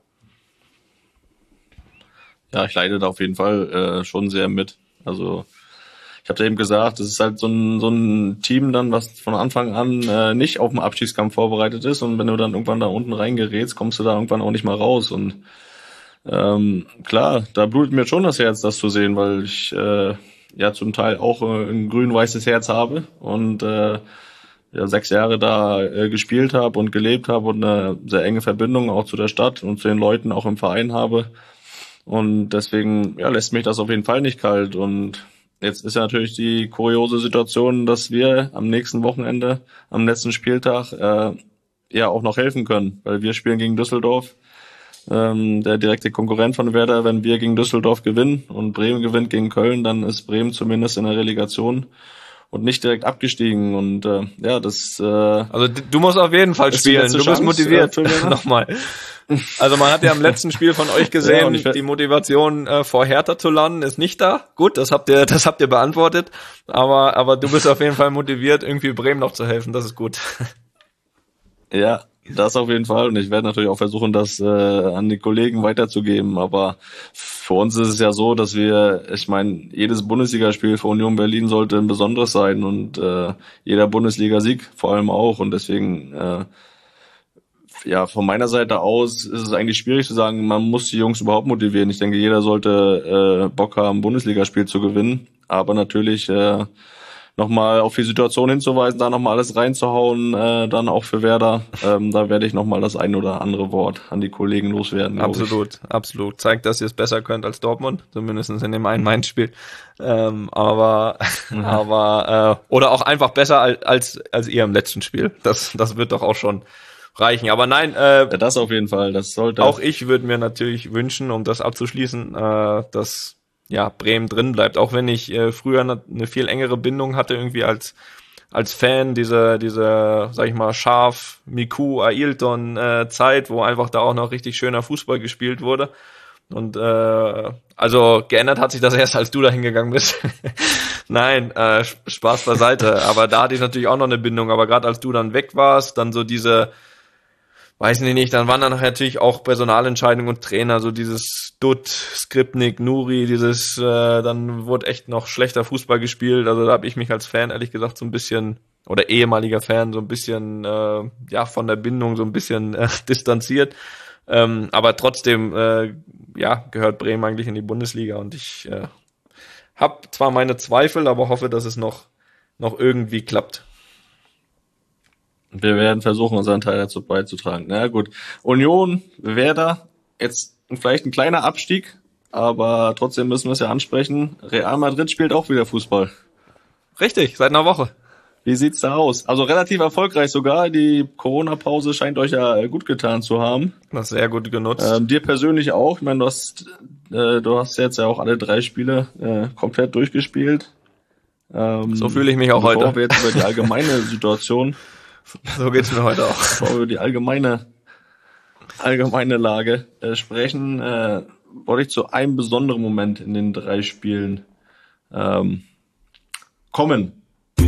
Ja, ich leide da auf jeden Fall äh, schon sehr mit. Also ich habe ja eben gesagt, es ist halt so ein so ein Team dann, was von Anfang an äh, nicht auf den Abstiegskampf vorbereitet ist, und wenn du dann irgendwann da unten reingerätst, kommst du da irgendwann auch nicht mal raus. Und ähm, klar, da blutet mir schon das Herz, das zu sehen, weil ich äh, ja zum Teil auch äh, ein grün-weißes Herz habe und äh, ja sechs Jahre da äh, gespielt habe und gelebt habe und eine sehr enge Verbindung auch zu der Stadt und zu den Leuten auch im Verein habe. Und deswegen ja, lässt mich das auf jeden Fall nicht kalt. Und jetzt ist ja natürlich die kuriose Situation, dass wir am nächsten Wochenende, am letzten Spieltag, äh, ja auch noch helfen können, weil wir spielen gegen Düsseldorf, ähm, der direkte Konkurrent von Werder. Wenn wir gegen Düsseldorf gewinnen und Bremen gewinnt gegen Köln, dann ist Bremen zumindest in der Relegation und nicht direkt abgestiegen. Und äh, ja, das äh, also du musst auf jeden Fall spielen. Du bist motiviert. Äh, Nochmal. Also man hat ja im letzten Spiel von euch gesehen, ja, die Motivation äh, vor Hertha zu landen ist nicht da. Gut, das habt ihr, das habt ihr beantwortet. Aber aber du bist auf jeden Fall motiviert, irgendwie Bremen noch zu helfen. Das ist gut. Ja, das auf jeden Fall. Und ich werde natürlich auch versuchen, das äh, an die Kollegen weiterzugeben. Aber für uns ist es ja so, dass wir, ich meine, jedes Bundesligaspiel für Union Berlin sollte ein besonderes sein und äh, jeder Bundesligasieg vor allem auch. Und deswegen, äh, ja, von meiner Seite aus ist es eigentlich schwierig zu sagen, man muss die Jungs überhaupt motivieren. Ich denke, jeder sollte äh, Bock haben, ein Bundesligaspiel zu gewinnen. Aber natürlich äh, nochmal auf die Situation hinzuweisen, da nochmal alles reinzuhauen, äh, dann auch für Werder. Ähm, da werde ich nochmal das ein oder andere Wort an die Kollegen loswerden. Absolut, absolut. Zeigt, dass ihr es besser könnt als Dortmund, zumindest in dem einen Main-Spiel. Ähm, aber, mhm. aber äh, oder auch einfach besser als als als ihr im letzten Spiel. Das das wird doch auch schon reichen. Aber nein, äh, ja, das auf jeden Fall. Das sollte. Auch ich würde mir natürlich wünschen, um das abzuschließen, äh, dass ja Bremen drin bleibt. Auch wenn ich äh, früher eine, eine viel engere Bindung hatte irgendwie als als Fan dieser dieser sag ich mal Schaf, Miku, Ailton äh, Zeit, wo einfach da auch noch richtig schöner Fußball gespielt wurde. Und äh, also geändert hat sich das erst, als du da hingegangen bist. Nein, äh, Spaß beiseite. Aber da hatte ich natürlich auch noch eine Bindung. Aber gerade als du dann weg warst, dann so diese weiß ich nicht, dann waren dann natürlich auch Personalentscheidungen und Trainer, so dieses Dutt, Skripnik, Nuri, dieses, äh, dann wurde echt noch schlechter Fußball gespielt, also da habe ich mich als Fan ehrlich gesagt so ein bisschen, oder ehemaliger Fan, so ein bisschen, äh, ja, von der Bindung so ein bisschen äh, distanziert, ähm, aber trotzdem, äh, ja, gehört Bremen eigentlich in die Bundesliga und ich äh, habe zwar meine Zweifel, aber hoffe, dass es noch, noch irgendwie klappt. Wir werden versuchen, unseren Teil dazu beizutragen. Na gut, Union, Werder, jetzt vielleicht ein kleiner Abstieg, aber trotzdem müssen wir es ja ansprechen. Real Madrid spielt auch wieder Fußball. Richtig, seit einer Woche. Wie sieht's da aus? Also relativ erfolgreich sogar. Die Corona-Pause scheint euch ja gut getan zu haben. Das sehr gut genutzt. Ähm, dir persönlich auch. Ich meine, du hast, äh, du hast jetzt ja auch alle drei Spiele äh, komplett durchgespielt. Ähm, so fühle ich mich auch heute. Bevor wir jetzt über die allgemeine Situation So geht's mir heute auch. Bevor wir über die allgemeine, allgemeine Lage äh, sprechen, äh, wollte ich zu einem besonderen Moment in den drei Spielen ähm, kommen.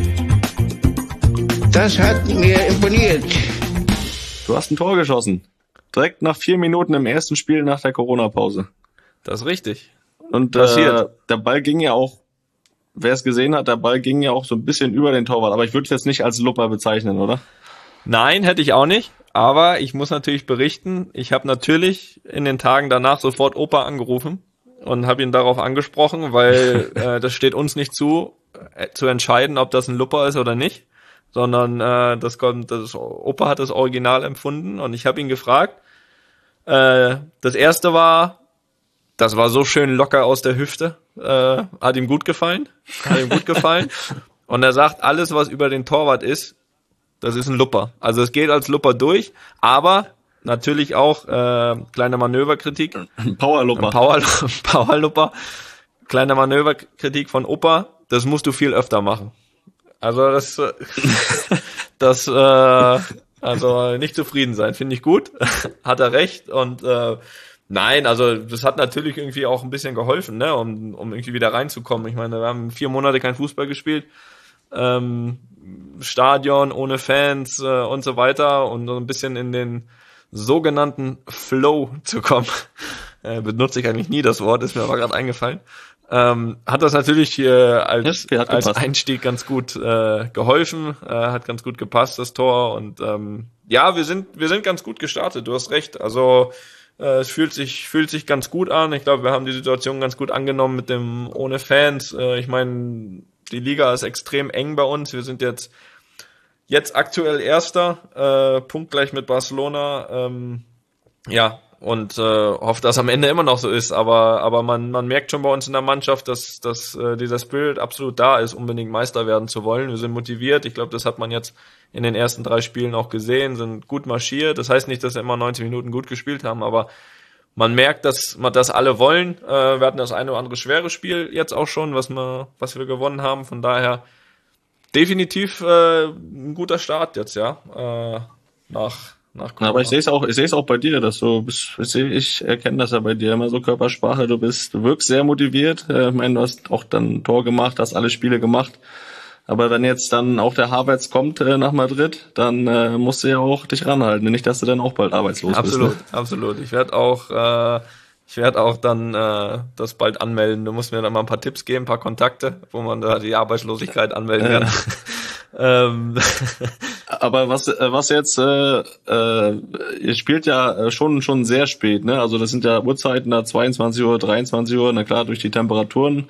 Das hat mir imponiert. Du hast ein Tor geschossen. Direkt nach vier Minuten im ersten Spiel nach der Corona-Pause. Das ist richtig. Und äh, der Ball ging ja auch, wer es gesehen hat, der Ball ging ja auch so ein bisschen über den Torwart. Aber ich würde es jetzt nicht als Lupper bezeichnen, oder? Nein, hätte ich auch nicht. Aber ich muss natürlich berichten, ich habe natürlich in den Tagen danach sofort Opa angerufen und habe ihn darauf angesprochen, weil äh, das steht uns nicht zu, äh, zu entscheiden, ob das ein Lupper ist oder nicht, sondern äh, das kommt, das Opa hat das Original empfunden und ich habe ihn gefragt. Äh, das erste war, das war so schön locker aus der Hüfte. Äh, hat ihm gut gefallen. Hat ihm gut gefallen. Und er sagt, alles, was über den Torwart ist, das ist ein Lupper. Also es geht als Lupper durch, aber natürlich auch äh, kleine Manöverkritik. Powerlupper. Power, Powerlupper. Kleine Manöverkritik von Opa. Das musst du viel öfter machen. Also das, das, äh, also nicht zufrieden sein, finde ich gut. Hat er recht und äh, nein, also das hat natürlich irgendwie auch ein bisschen geholfen, ne, um, um irgendwie wieder reinzukommen. Ich meine, wir haben vier Monate kein Fußball gespielt. Ähm, Stadion ohne Fans äh, und so weiter und so ein bisschen in den sogenannten Flow zu kommen. Äh, benutze ich eigentlich nie das Wort, ist mir aber gerade eingefallen. Ähm, hat das natürlich äh, als, als Einstieg ganz gut äh, geholfen, äh, hat ganz gut gepasst, das Tor. Und ähm, ja, wir sind wir sind ganz gut gestartet, du hast recht. Also äh, es fühlt sich fühlt sich ganz gut an. Ich glaube, wir haben die Situation ganz gut angenommen mit dem ohne Fans. Äh, ich meine, die Liga ist extrem eng bei uns. Wir sind jetzt jetzt aktuell Erster, äh, punktgleich mit Barcelona. Ähm, ja, und äh, hoffe, dass am Ende immer noch so ist. Aber aber man man merkt schon bei uns in der Mannschaft, dass dass äh, dieser Spirit absolut da ist, unbedingt Meister werden zu wollen. Wir sind motiviert. Ich glaube, das hat man jetzt in den ersten drei Spielen auch gesehen. Sind gut marschiert. Das heißt nicht, dass wir immer neunzig Minuten gut gespielt haben, aber man merkt, dass man das alle wollen. Äh, wir hatten das eine oder andere schwere Spiel jetzt auch schon, was wir, was wir gewonnen haben. Von daher definitiv äh, ein guter Start jetzt, ja. Äh, nach nach Na, aber ich sehe es auch, ich sehe es auch bei dir, dass du bist. Ich, seh, ich erkenne das ja bei dir immer so Körpersprache. Du bist, du wirkst sehr motiviert. Äh, ich meine, du hast auch dann ein Tor gemacht, hast alle Spiele gemacht. Aber wenn jetzt dann auch der Havertz kommt äh, nach Madrid, dann äh, musst du ja auch dich ranhalten. Nicht, dass du dann auch bald arbeitslos absolut, bist. Ne? Absolut. Ich werde auch, äh, ich werde auch dann äh, das bald anmelden. Du musst mir dann mal ein paar Tipps geben, ein paar Kontakte, wo man da die Arbeitslosigkeit anmelden kann. Äh. ähm. Aber was was jetzt, äh, äh, ihr spielt ja schon schon sehr spät, ne? Also das sind ja Uhrzeiten da zweiundzwanzig Uhr, dreiundzwanzig Uhr. Na klar, durch die Temperaturen.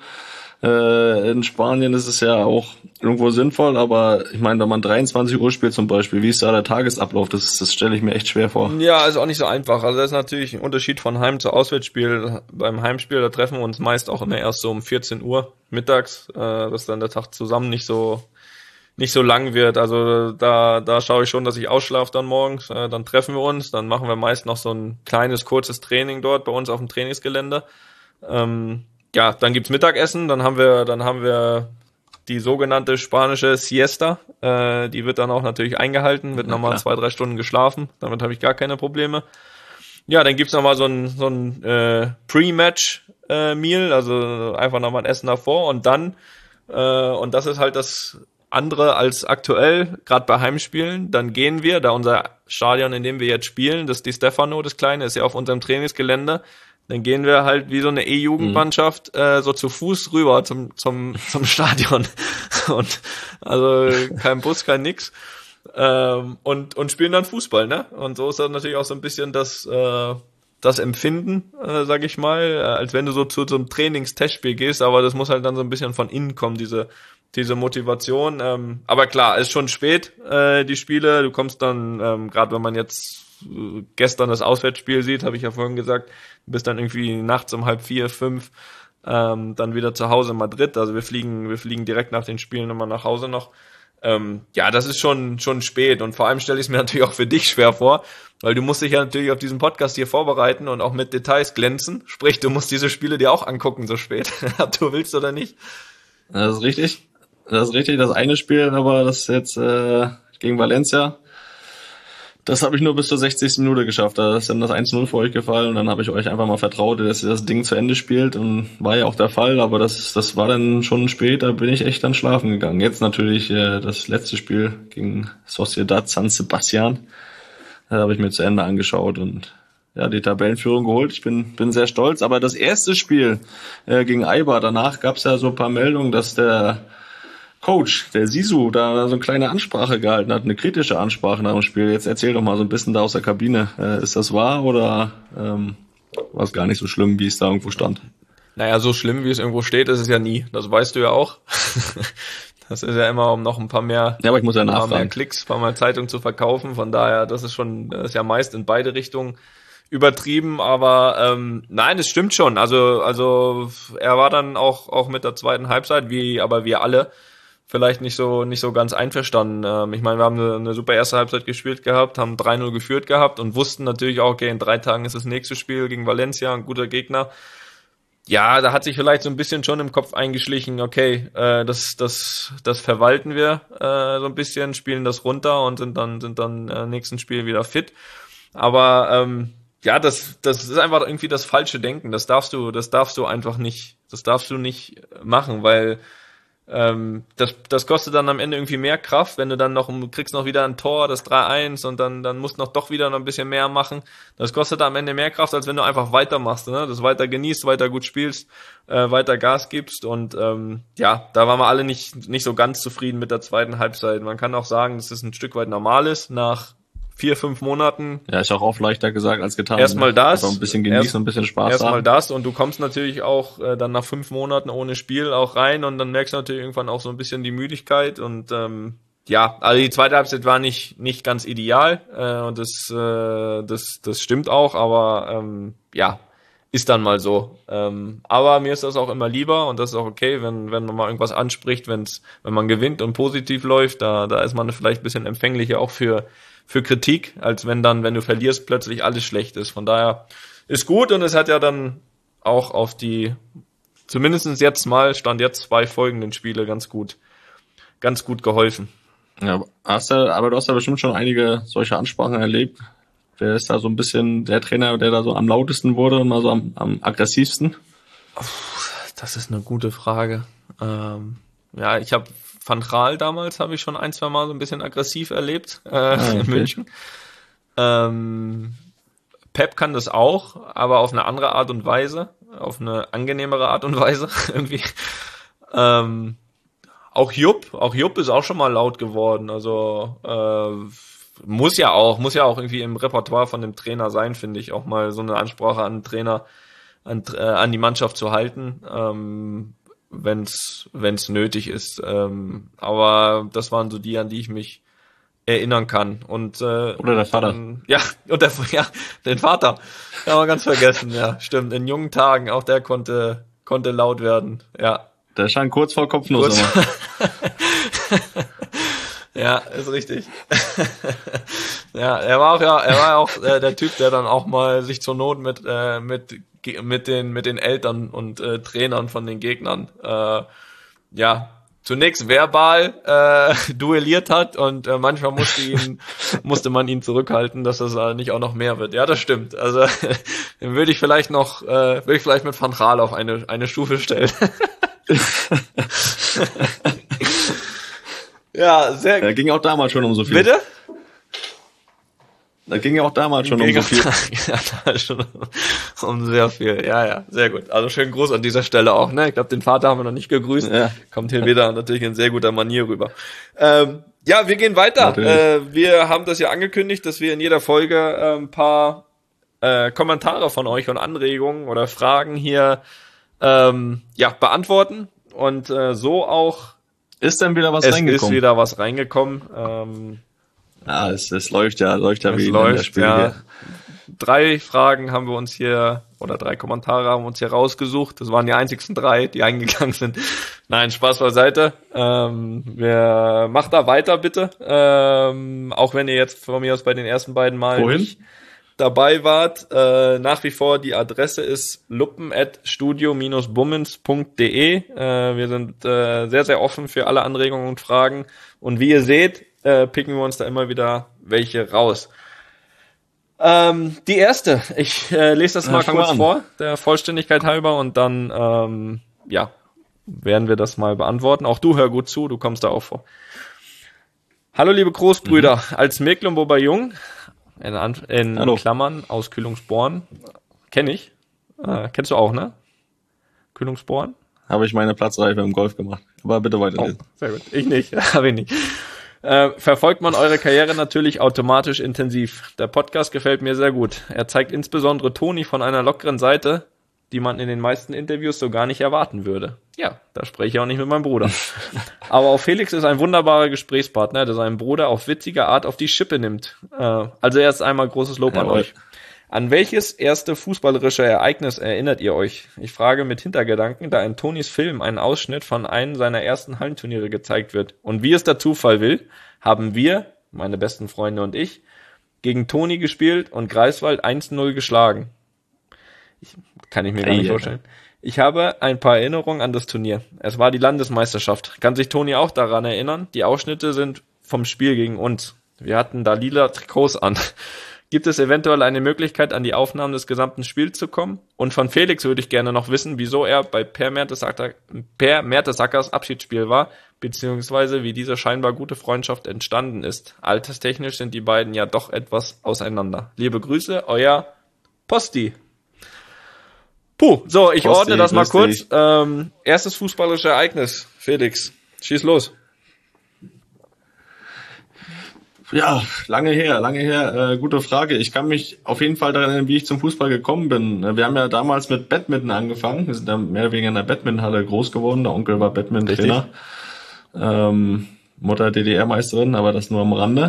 Äh, in Spanien ist es ja auch irgendwo sinnvoll, aber ich meine, wenn man dreiundzwanzig Uhr spielt zum Beispiel, wie ist da der Tagesablauf? Das, das stelle ich mir echt schwer vor. Ja, ist auch nicht so einfach. Also das ist natürlich ein Unterschied von Heim- zu Auswärtsspiel. Beim Heimspiel, da treffen wir uns meist auch immer erst so um vierzehn Uhr mittags, äh, dass dann der Tag zusammen nicht so nicht so lang wird. Also da da schaue ich schon, dass ich ausschlafe dann morgens. Äh, dann treffen wir uns, dann machen wir meist noch so ein kleines, kurzes Training dort bei uns auf dem Trainingsgelände. Ähm, Ja, dann gibt's Mittagessen, dann haben wir, dann haben wir die sogenannte spanische Siesta, äh, die wird dann auch natürlich eingehalten, wird nochmal zwei, drei Stunden geschlafen, damit habe ich gar keine Probleme. Ja, dann gibt's nochmal so ein, so ein äh, Pre-Match-Meal, äh, also einfach nochmal ein Essen davor und dann, äh, und das ist halt das andere als aktuell, gerade bei Heimspielen, dann gehen wir, da unser Stadion, in dem wir jetzt spielen, das Di Stefano, das kleine, ist ja auf unserem Trainingsgelände. Dann gehen wir halt wie so eine E-Jugendmannschaft mhm. äh, so zu Fuß rüber zum zum zum Stadion und also kein Bus, kein nix ähm, und und spielen dann Fußball, ne? Und so ist das natürlich auch so ein bisschen das äh, das Empfinden, äh, sag ich mal, äh, als wenn du so zu so einem Trainings-Testspiel gehst, aber das muss halt dann so ein bisschen von innen kommen, diese diese Motivation. Ähm, aber klar, ist schon spät äh, die Spiele. Du kommst dann ähm, gerade wenn man jetzt gestern das Auswärtsspiel sieht, habe ich ja vorhin gesagt, bis dann irgendwie nachts um halb vier, fünf ähm, dann wieder zu Hause in Madrid. Also wir fliegen, wir fliegen direkt nach den Spielen immer nach Hause noch. Ähm, ja, das ist schon schon spät und vor allem stelle ich es mir natürlich auch für dich schwer vor, weil du musst dich ja natürlich auf diesen Podcast hier vorbereiten und auch mit Details glänzen. Sprich, du musst diese Spiele dir auch angucken so spät, ob du willst oder nicht. Das ist richtig. Das ist richtig. Das eine Spiel, aber das jetzt äh, gegen Valencia. Das habe ich nur bis zur sechzigsten Minute geschafft. Da ist dann das eins null für euch gefallen und dann habe ich euch einfach mal vertraut, dass ihr das Ding zu Ende spielt und war ja auch der Fall, aber das das war dann schon spät, da bin ich echt dann schlafen gegangen. Jetzt natürlich äh, das letzte Spiel gegen Sociedad San Sebastián. Da habe ich mir zu Ende angeschaut und ja, die Tabellenführung geholt. Ich bin bin sehr stolz, aber das erste Spiel äh, gegen Eibar, danach gab es ja so ein paar Meldungen, dass der Coach, der Sisu, da so eine kleine Ansprache gehalten hat, eine kritische Ansprache nach dem Spiel. Jetzt erzähl doch mal so ein bisschen da aus der Kabine. Äh, ist das wahr oder ähm, war es gar nicht so schlimm, wie es da irgendwo stand? Naja, so schlimm, wie es irgendwo steht, ist es ja nie. Das weißt du ja auch. Das ist ja immer, um noch ein paar mehr, ja, aber ich muss ja nachfragen. Ein paar mehr Klicks, ein paar mehr Zeitung zu verkaufen. Von daher, das ist schon, das ist ja meist in beide Richtungen übertrieben, aber ähm, nein, es stimmt schon. Also also er war dann auch auch mit der zweiten Halbzeit, wie aber wir alle, vielleicht nicht so nicht so ganz einverstanden. Ähm, ich meine, wir haben eine, eine super erste Halbzeit gespielt gehabt, haben drei null geführt gehabt und wussten natürlich auch, okay, in drei Tagen ist das nächste Spiel gegen Valencia, ein guter Gegner. Ja, da hat sich vielleicht so ein bisschen schon im Kopf eingeschlichen, okay, äh, das das das verwalten wir äh, so ein bisschen, spielen das runter und sind dann sind dann äh, nächsten Spiel wieder fit. Aber ähm, ja, das das ist einfach irgendwie das falsche Denken. Das darfst du das darfst du einfach nicht, das darfst du nicht machen, weil ähm, das das kostet dann am Ende irgendwie mehr Kraft, wenn du dann noch kriegst noch wieder ein Tor, das drei eins und dann dann musst noch doch wieder noch ein bisschen mehr machen. Das kostet am Ende mehr Kraft, als wenn du einfach weitermachst, ne? Das weiter genießt, weiter gut spielst, äh, weiter Gas gibst und ähm, ja, da waren wir alle nicht nicht so ganz zufrieden mit der zweiten Halbzeit. Man kann auch sagen, dass es ein Stück weit normal ist nach vier, fünf Monaten. Ja, ist auch oft leichter gesagt als getan. Erstmal ne? das. Aber ein bisschen genießen erst, und ein bisschen Spaß erst haben. Erstmal das und du kommst natürlich auch äh, dann nach fünf Monaten ohne Spiel auch rein und dann merkst du natürlich irgendwann auch so ein bisschen die Müdigkeit und ähm, ja, also die zweite Halbzeit war nicht nicht ganz ideal äh, und das äh, das das stimmt auch, aber ähm, ja, ist dann mal so. Ähm, aber mir ist das auch immer lieber und das ist auch okay, wenn wenn man mal irgendwas anspricht, wenn's wenn man gewinnt und positiv läuft, da da ist man vielleicht ein bisschen empfänglicher auch für für Kritik, als wenn dann, wenn du verlierst, plötzlich alles schlecht ist. Von daher ist gut und es hat ja dann auch auf die, zumindest jetzt mal, stand jetzt zwei folgenden Spiele ganz gut, ganz gut geholfen. Ja, hast du, aber du hast ja bestimmt schon einige solche Ansprachen erlebt. Wer ist da so ein bisschen der Trainer, der da so am lautesten wurde und mal so am, am aggressivsten? Das ist eine gute Frage. Ähm, ja, ich habe Van Gaal damals habe ich schon ein, zwei Mal so ein bisschen aggressiv erlebt äh, ah, okay. in München. Ähm, Pep kann das auch, aber auf eine andere Art und Weise, auf eine angenehmere Art und Weise irgendwie. Ähm, auch Jupp, auch Jupp ist auch schon mal laut geworden. Also äh, muss ja auch, muss ja auch irgendwie im Repertoire von dem Trainer sein, finde ich, auch mal so eine Ansprache an den Trainer, an, äh, an die Mannschaft zu halten. Ähm, wenn's wenn's nötig ist, ähm, aber das waren so die, an die ich mich erinnern kann und äh, oder der Vater, dann, ja und der ja den Vater, haben wir ganz vergessen, ja stimmt, in jungen Tagen auch der konnte konnte laut werden, ja der stand kurz vor Kopfnuss immer. Ja, ist richtig. Ja, er war auch ja, er war auch äh, der Typ, der dann auch mal sich zur Not mit äh, mit mit den mit den Eltern und äh, Trainern von den Gegnern äh, ja zunächst verbal äh, duelliert hat und äh, manchmal musste ihn musste man ihn zurückhalten, dass das äh, nicht auch noch mehr wird. Ja, das stimmt. Also dann würde ich vielleicht noch äh, würde ich vielleicht mit Van Gaal auf eine eine Stufe stellen. Ja, sehr gut. Da ging auch damals schon um so viel. Bitte? Da ging ja auch damals schon um so viel. Ja, da schon um sehr viel. Ja, ja, sehr gut. Also schön Gruß an dieser Stelle auch. Ne, ich glaube, den Vater haben wir noch nicht gegrüßt. Ja. Kommt hier wieder natürlich in sehr guter Manier rüber. Ähm, ja, wir gehen weiter. Äh, wir haben das ja angekündigt, dass wir in jeder Folge äh, ein paar äh, Kommentare von euch und Anregungen oder Fragen hier ähm, ja beantworten und äh, so auch. Ist denn wieder was es reingekommen? Es ist wieder was reingekommen. Ähm, ja, es, es läuft ja, läuft ja es wie läuft, in der Spiel ja. hier. Drei Fragen haben wir uns hier, oder drei Kommentare haben wir uns hier rausgesucht. Das waren die einzigsten drei, die eingegangen sind. Nein, Spaß beiseite. Ähm, wir, macht da weiter, bitte. Ähm, auch wenn ihr jetzt von mir aus bei den ersten beiden Malen Wohin? nicht dabei wart. Äh, nach wie vor die Adresse ist luppen at studio dash bummens punkt de. Äh, wir sind äh, sehr, sehr offen für alle Anregungen und Fragen. Und wie ihr seht, äh, picken wir uns da immer wieder welche raus. Ähm, die erste, ich äh, lese das mal ja, kurz vor, der Vollständigkeit halber, und dann ähm, ja, werden wir das mal beantworten. Auch du hör gut zu, du kommst da auch vor. Hallo liebe Großbrüder, mhm. als Mecklenburger Jung, in, An- in Klammern, aus Kühlungsborn, kenne ich, äh, kennst du auch, ne? Kühlungsborn? Habe ich meine Platzreife im Golf gemacht, aber bitte weiterlesen. Oh, sehr gut, ich nicht, habe ich nicht. Äh, verfolgt man eure Karriere natürlich automatisch intensiv. Der Podcast gefällt mir sehr gut. Er zeigt insbesondere Toni von einer lockeren Seite, die man in den meisten Interviews so gar nicht erwarten würde. Ja, da spreche ich auch nicht mit meinem Bruder. Aber auch Felix ist ein wunderbarer Gesprächspartner, der seinen Bruder auf witzige Art auf die Schippe nimmt. Äh, also erst einmal großes Lob ja, an euch. An welches erste fußballerische Ereignis erinnert ihr euch? Ich frage mit Hintergedanken, da in Tonis Film ein Ausschnitt von einem seiner ersten Hallenturniere gezeigt wird. Und wie es der Zufall will, haben wir, meine besten Freunde und ich, gegen Toni gespielt und Greifswald eins null geschlagen. Ich, kann ich mir gar nicht vorstellen. Ich habe ein paar Erinnerungen an das Turnier. Es war die Landesmeisterschaft. Kann sich Toni auch daran erinnern? Die Ausschnitte sind vom Spiel gegen uns. Wir hatten da lila Trikots an. Gibt es eventuell eine Möglichkeit, an die Aufnahmen des gesamten Spiels zu kommen? Und von Felix würde ich gerne noch wissen, wieso er bei Per Mertesacker, Per Mertesackers Abschiedsspiel war, beziehungsweise wie diese scheinbar gute Freundschaft entstanden ist. Alterstechnisch sind die beiden ja doch etwas auseinander. Liebe Grüße, euer Posti. Puh, so, ich Posti, ordne das mal kurz. Ähm, erstes fußballerisches Ereignis, Felix, schieß los. Ja, lange her, lange her, äh, gute Frage. Ich kann mich auf jeden Fall daran erinnern, wie ich zum Fußball gekommen bin. Wir haben ja damals mit Badminton angefangen. Wir sind da mehr oder weniger in der Badmintonhalle groß geworden. Der Onkel war Badminton-Trainer. Ähm, Mutter D D R-Meisterin, aber das nur am Rande.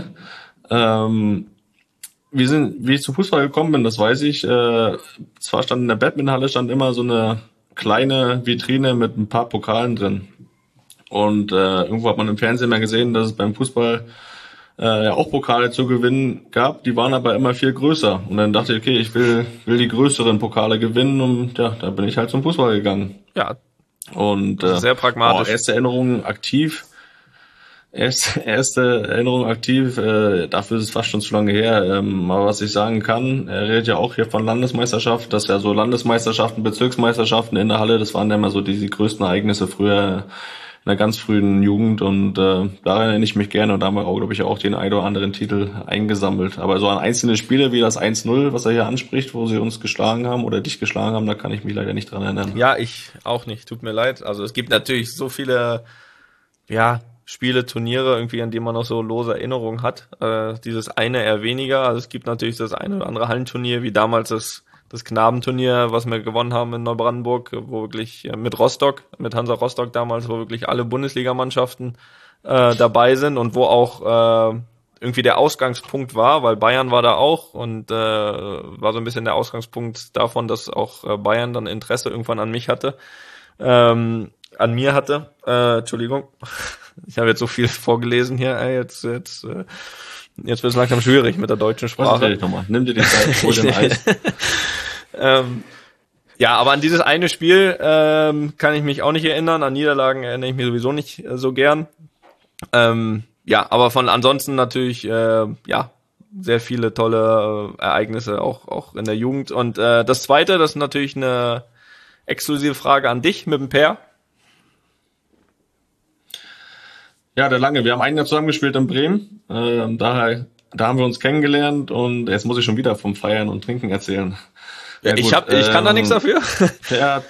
Ähm, wir sind, wie ich zum Fußball gekommen bin, das weiß ich. Äh, zwar stand in der Badmintonhalle stand immer so eine kleine Vitrine mit ein paar Pokalen drin. Und äh, irgendwo hat man im Fernsehen mal gesehen, dass es beim Fußball äh, ja auch Pokale zu gewinnen gab, die waren aber immer viel größer. Und dann dachte ich, okay, ich will will die größeren Pokale gewinnen und ja, da bin ich halt zum Fußball gegangen. Ja. Und äh, sehr pragmatisch. Oh, erste Erinnerung aktiv. Erste, erste Erinnerung aktiv, äh, dafür ist es fast schon zu lange her. Ähm, aber was ich sagen kann, er redet ja auch hier von Landesmeisterschaft, dass ja so Landesmeisterschaften, Bezirksmeisterschaften in der Halle, das waren ja immer so die, die größten Ereignisse früher in der ganz frühen Jugend und äh, daran erinnere ich mich gerne und da haben wir auch, glaube ich, auch den einen oder anderen Titel eingesammelt. Aber so an einzelne Spiele wie das eins null, was er hier anspricht, wo sie uns geschlagen haben oder dich geschlagen haben, da kann ich mich leider nicht dran erinnern. Ja, ich auch nicht, tut mir leid. Also es gibt natürlich so viele, ja, Spiele, Turniere, irgendwie, an denen man noch so lose Erinnerungen hat. Äh, dieses eine eher weniger. Also es gibt natürlich das eine oder andere Hallenturnier, wie damals das das Knabenturnier, was wir gewonnen haben in Neubrandenburg, wo wirklich äh, mit Rostock, mit Hansa Rostock damals, wo wirklich alle Bundesligamannschaften äh, dabei sind und wo auch äh, irgendwie der Ausgangspunkt war, weil Bayern war da auch und äh, war so ein bisschen der Ausgangspunkt davon, dass auch äh, Bayern dann Interesse irgendwann an mich hatte, ähm, an mir hatte. Äh, Entschuldigung, ich habe jetzt so viel vorgelesen hier, ey, jetzt jetzt äh, jetzt wird es langsam schwierig mit der deutschen Sprache. Nochmal. Nimm dir die Zeit, hol den Eis. ähm, ja, aber an dieses eine Spiel ähm, kann ich mich auch nicht erinnern. An Niederlagen erinnere ich mich sowieso nicht äh, so gern. Ähm, ja, aber von ansonsten natürlich äh, ja sehr viele tolle äh, Ereignisse auch auch in der Jugend. Und äh, das Zweite, das ist natürlich eine exklusive Frage an dich mit dem Per. Ja, der Lange. Wir haben ein Jahr zusammen gespielt in Bremen. Äh, daher, da haben wir uns kennengelernt und jetzt muss ich schon wieder vom Feiern und Trinken erzählen. Ja, ich hab, ich ähm, kann da nichts dafür. Der,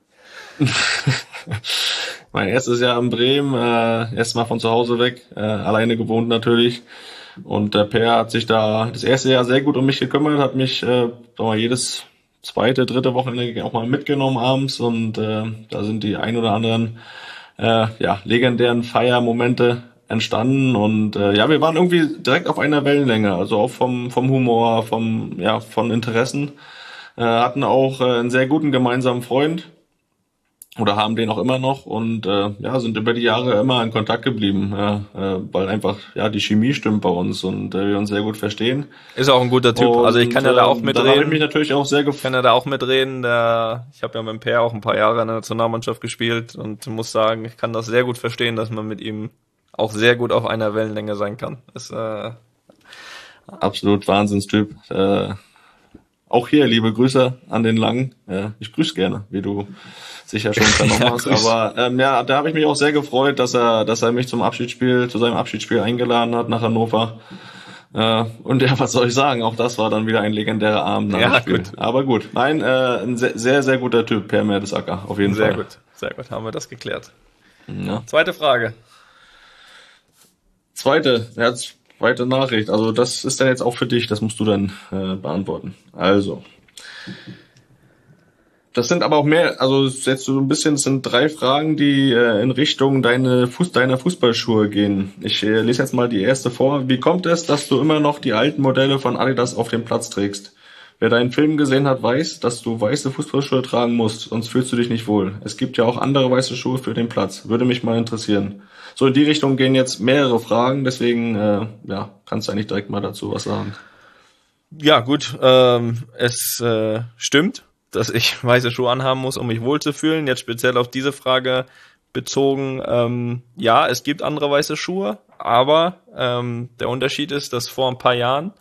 mein erstes Jahr in Bremen, äh, erst mal von zu Hause weg, äh, alleine gewohnt natürlich. Und der Per hat sich da das erste Jahr sehr gut um mich gekümmert, hat mich äh, mal jedes zweite, dritte Wochenende auch mal mitgenommen abends und äh, da sind die ein oder anderen Äh, ja, legendären Feiermomente entstanden und äh, ja, wir waren irgendwie direkt auf einer Wellenlänge, also auch vom vom Humor, vom ja von Interessen, äh, hatten auch äh, einen sehr guten gemeinsamen Freund oder haben den auch immer noch und äh, ja, sind über die Jahre immer in Kontakt geblieben, ja, äh, weil einfach ja die Chemie stimmt bei uns und äh, wir uns sehr gut verstehen. Ist auch ein guter Typ, und, also ich kann ja da auch mitreden. Da habe ich mich natürlich auch sehr gefreut. Kann ja da auch mitreden, der, ich habe ja mit dem Per auch ein paar Jahre in der Nationalmannschaft gespielt und muss sagen, ich kann das sehr gut verstehen, dass man mit ihm auch sehr gut auf einer Wellenlänge sein kann. Ist äh, absolut Wahnsinnstyp. Äh, auch hier liebe Grüße an den Langen. Ja, ich grüße gerne, wie du sicher schon vernommen hast. Ja, aber ähm, ja, da habe ich mich auch sehr gefreut, dass er, dass er mich zum Abschiedsspiel, zu seinem Abschiedsspiel eingeladen hat nach Hannover. Äh, und ja, was soll ich sagen? Auch das war dann wieder ein legendärer Abend nach dem Spiel. Gut. Aber gut, nein, äh, ein sehr, sehr, sehr guter Typ, Per Mertesacker, auf jeden sehr Fall. Sehr gut, sehr gut, haben wir das geklärt. Ja. Zweite Frage. Zweite, ja, zweite Nachricht. Also das ist dann jetzt auch für dich, das musst du dann äh, beantworten. Also, das sind aber auch mehr, also jetzt so ein bisschen, es sind drei Fragen, die äh, in Richtung deine Fuß, deiner Fußballschuhe gehen. Ich äh, lese jetzt mal die erste vor. Wie kommt es, dass du immer noch die alten Modelle von Adidas auf dem Platz trägst? Wer deinen Film gesehen hat, weiß, dass du weiße Fußballschuhe tragen musst, sonst fühlst du dich nicht wohl. Es gibt ja auch andere weiße Schuhe für den Platz. Würde mich mal interessieren. So, in die Richtung gehen jetzt mehrere Fragen, deswegen äh, ja, kannst du eigentlich direkt mal dazu was sagen. Ja, gut, ähm, es äh, stimmt, dass ich weiße Schuhe anhaben muss, um mich wohlzufühlen. Jetzt speziell auf diese Frage bezogen, ähm, ja, es gibt andere weiße Schuhe, aber ähm, der Unterschied ist, dass vor ein paar Jahren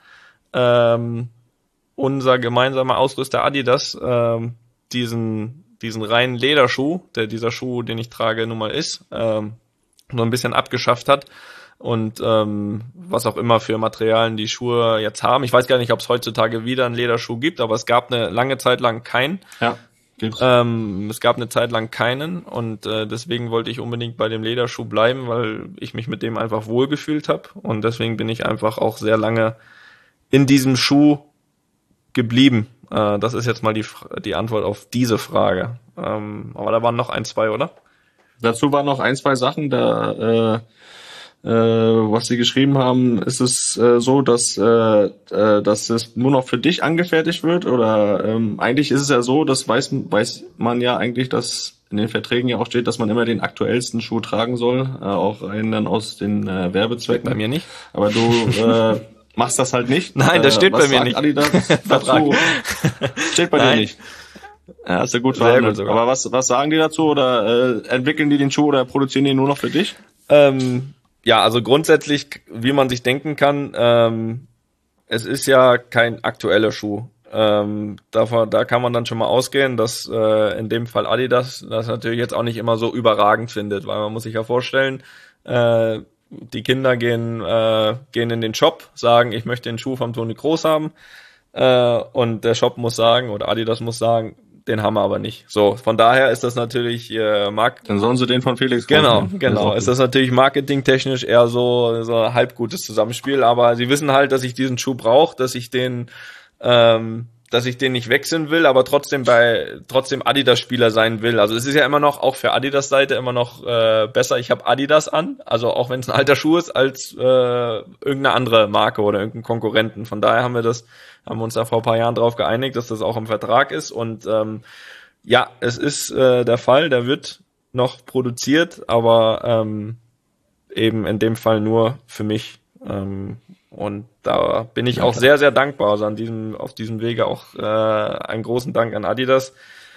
ähm, unser gemeinsamer Ausrüster Adidas ähm, diesen diesen reinen Lederschuh, der dieser Schuh, den ich trage, nun mal ist, ähm, so ein bisschen abgeschafft hat. Und ähm, was auch immer für Materialien die Schuhe jetzt haben. Ich weiß gar nicht, ob es heutzutage wieder einen Lederschuh gibt, aber es gab eine lange Zeit lang keinen. Ja, gibt's. Ähm, es gab eine Zeit lang keinen und äh, deswegen wollte ich unbedingt bei dem Lederschuh bleiben, weil ich mich mit dem einfach wohlgefühlt habe. Und deswegen bin ich einfach auch sehr lange in diesem Schuh geblieben. Äh, das ist jetzt mal die die Antwort auf diese Frage. Ähm, aber da waren noch ein, zwei, oder? Dazu waren noch ein, zwei Sachen, da äh, äh, was sie geschrieben haben, ist es äh, so, dass äh, äh, dass es nur noch für dich angefertigt wird, oder ähm, eigentlich ist es ja so, das weiß weiß man ja eigentlich, dass in den Verträgen ja auch steht, dass man immer den aktuellsten Schuh tragen soll, äh, auch einen dann aus den äh, Werbezwecken. Bei mir nicht. Aber du äh, machst das halt nicht. Nein, das steht äh, bei mir nicht. Adidas dazu? Steht bei Nein. dir nicht. Ja, hast du gut Sehr verhandelt. gut sogar. Aber was was sagen die dazu, oder äh, entwickeln die den Schuh oder produzieren die nur noch für dich? Ähm, ja, also grundsätzlich, wie man sich denken kann, ähm, es ist ja kein aktueller Schuh. Ähm, davon, da kann man dann schon mal ausgehen, dass äh, in dem Fall Adidas das natürlich jetzt auch nicht immer so überragend findet, weil man muss sich ja vorstellen, äh, die Kinder gehen äh, gehen in den Shop, sagen, ich möchte den Schuh vom Toni Kroos haben, äh, und der Shop muss sagen, oder Adidas muss sagen, den haben wir aber nicht. So, von daher ist das natürlich äh, Markt. Dann sollen sie den von Felix Genau, kaufen. genau. Ist das natürlich marketingtechnisch eher so so ein halb gutes Zusammenspiel, aber sie wissen halt, dass ich diesen Schuh brauche, dass ich den ähm, dass ich den nicht wechseln will, aber trotzdem bei trotzdem Adidas-Spieler sein will. Also es ist ja immer noch, auch für Adidas-Seite immer noch äh, besser, ich habe Adidas an, also auch wenn es ein alter Schuh ist, als äh, irgendeine andere Marke oder irgendeinen Konkurrenten. Von daher haben wir das, haben wir uns da vor ein paar Jahren drauf geeinigt, dass das auch im Vertrag ist. Und ähm, ja, es ist äh, der Fall, der wird noch produziert, aber ähm, eben in dem Fall nur für mich. Ähm, und da bin ich auch sehr, sehr dankbar. Also an diesem, auf diesem Wege auch äh, einen großen Dank an Adidas,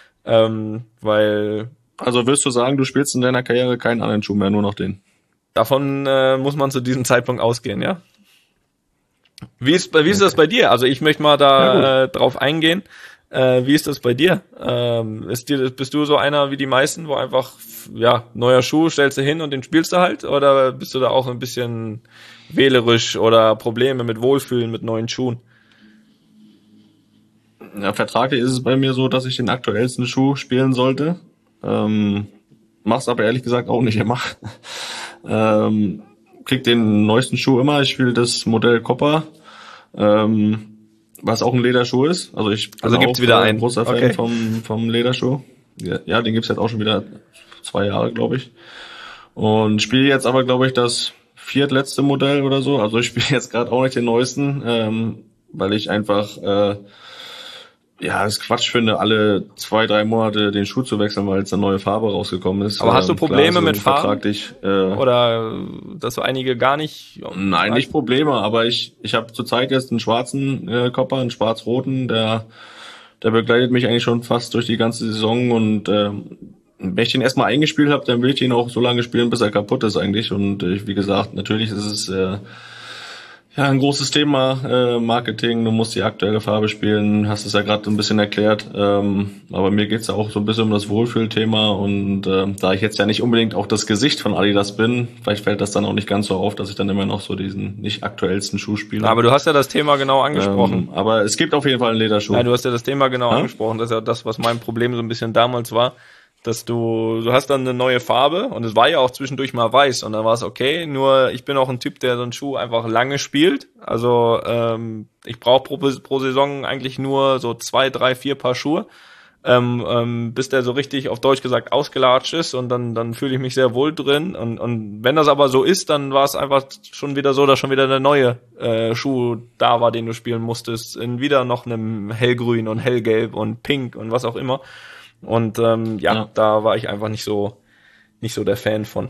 ähm, weil Also wirst du sagen, du spielst in deiner Karriere keinen anderen Schuh mehr, nur noch den? davon äh, muss man zu diesem Zeitpunkt ausgehen, ja. Wie ist, wie ist das bei dir? Also ich möchte mal da Ja, äh, drauf eingehen. Äh, wie ist das bei dir? Ähm, ist dir? Bist du so einer wie die meisten, wo einfach, ja, neuer Schuh, stellst du hin und den spielst du halt? Oder bist du da auch ein bisschen wählerisch oder Probleme mit Wohlfühlen mit neuen Schuhen? Ja, vertraglich ist es bei mir so, dass ich den aktuellsten Schuh spielen sollte. Ähm, mach's aber ehrlich gesagt auch nicht immer. ähm, krieg den neuesten Schuh immer. Ich spiele das Modell Copper, ähm, was auch ein Lederschuh ist. Also ich bin Also gibt's auch wieder äh, einen. großer Fan Okay. vom vom Lederschuh. Ja, ja, den gibt's jetzt auch schon wieder zwei Jahre, glaube ich. Und spiele jetzt aber, glaube ich, das viertletzte Modell oder so. Also ich spiele jetzt gerade auch nicht den neuesten, ähm, weil ich einfach äh, ja, das Quatsch finde, alle zwei, drei Monate den Schuh zu wechseln, weil jetzt eine neue Farbe rausgekommen ist. Aber hast du Ähm, klar, Probleme so mit Farben? vertraglich, äh, Oder äh, dass so einige gar nicht? Nein, nicht Probleme, aber ich ich habe zurzeit jetzt einen schwarzen äh, Copper, einen schwarz-roten, der der begleitet mich eigentlich schon fast durch die ganze Saison, und äh, wenn ich den erstmal eingespielt habe, dann will ich den auch so lange spielen, bis er kaputt ist eigentlich. Und äh, wie gesagt, natürlich ist es äh, ja ein großes Thema, äh, Marketing. Du musst die aktuelle Farbe spielen, hast es ja gerade ein bisschen erklärt. Ähm, aber mir geht's ja auch so ein bisschen um das Wohlfühlthema, und äh, da ich jetzt ja nicht unbedingt auch das Gesicht von Adidas bin, vielleicht fällt das dann auch nicht ganz so auf, dass ich dann immer noch so diesen nicht aktuellsten Schuh spiele. Aber du hast ja das Thema genau angesprochen. Ähm, aber es gibt auf jeden Fall einen Lederschuh. Ja, du hast ja das Thema genau Ja? angesprochen. Das ist ja das, was mein Problem so ein bisschen damals war, dass du, du hast dann eine neue Farbe, und es war ja auch zwischendurch mal weiß, und dann war es okay. Nur ich bin auch ein Typ, der so einen Schuh einfach lange spielt. Also ähm, ich brauche pro, pro Saison eigentlich nur so zwei, drei, vier Paar Schuhe. ähm, ähm, bis der so richtig auf Deutsch gesagt ausgelatscht ist und dann dann fühle ich mich sehr wohl drin und und wenn das aber so ist, dann war es einfach schon wieder so, dass schon wieder der neue äh, Schuh da war, den du spielen musstest, in wieder noch einem hellgrün und hellgelb und pink und was auch immer und ähm, ja, ja, da war ich einfach nicht so nicht so der Fan von.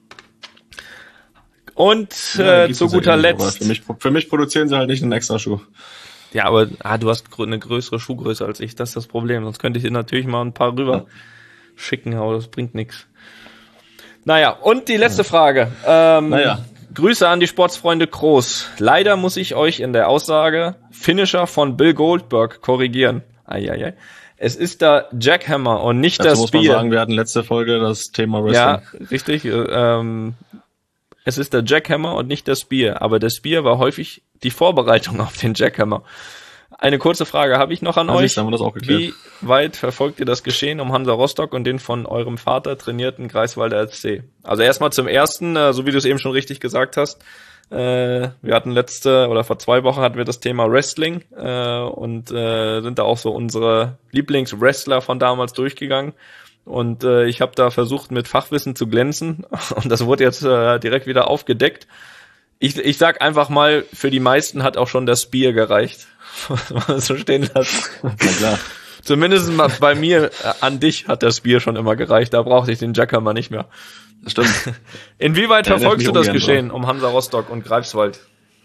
Und ja, äh, zu guter ja Letzt. Für mich, für mich produzieren sie halt nicht einen extra Schuh. Ja, aber ah, du hast eine größere Schuhgröße als ich, das ist das Problem. Sonst könnte ich dir natürlich mal ein paar rüber ja. schicken, aber das bringt nichts. Naja, und die letzte ja. Frage. Ähm, naja. Grüße an die Sportsfreunde Groß. Leider muss ich euch in der Aussage Finisher von Bill Goldberg korrigieren. Eieiei. Es ist der Jackhammer und nicht Dazu das muss Spear. Man sagen, wir hatten letzte Folge das Thema Wrestling. Ja, richtig. Ähm, Es ist der Jackhammer und nicht der Spear, aber der Spear war häufig die Vorbereitung auf den Jackhammer. Eine kurze Frage habe ich noch an also euch. Haben wir das auch geklärt. Wie weit verfolgt ihr das Geschehen um Hansa Rostock und den von eurem Vater trainierten Greifswalder F C? Also erstmal zum ersten, so wie du es eben schon richtig gesagt hast, wir hatten letzte oder vor zwei Wochen hatten wir das Thema Wrestling und sind da auch so unsere Lieblingswrestler von damals durchgegangen. Und äh, ich habe da versucht, mit Fachwissen zu glänzen und das wurde jetzt äh, direkt wieder aufgedeckt. Ich, ich sag einfach mal, für die meisten hat auch schon das Spear gereicht. So stehen lassen. Na klar. Zumindest mal bei mir, äh, an dich hat das Spear schon immer gereicht. Da brauchte ich den Jackhammer nicht mehr. Das stimmt. Inwieweit ja, verfolgst du das Geschehen drauf. um Hansa Rostock und Greifswald?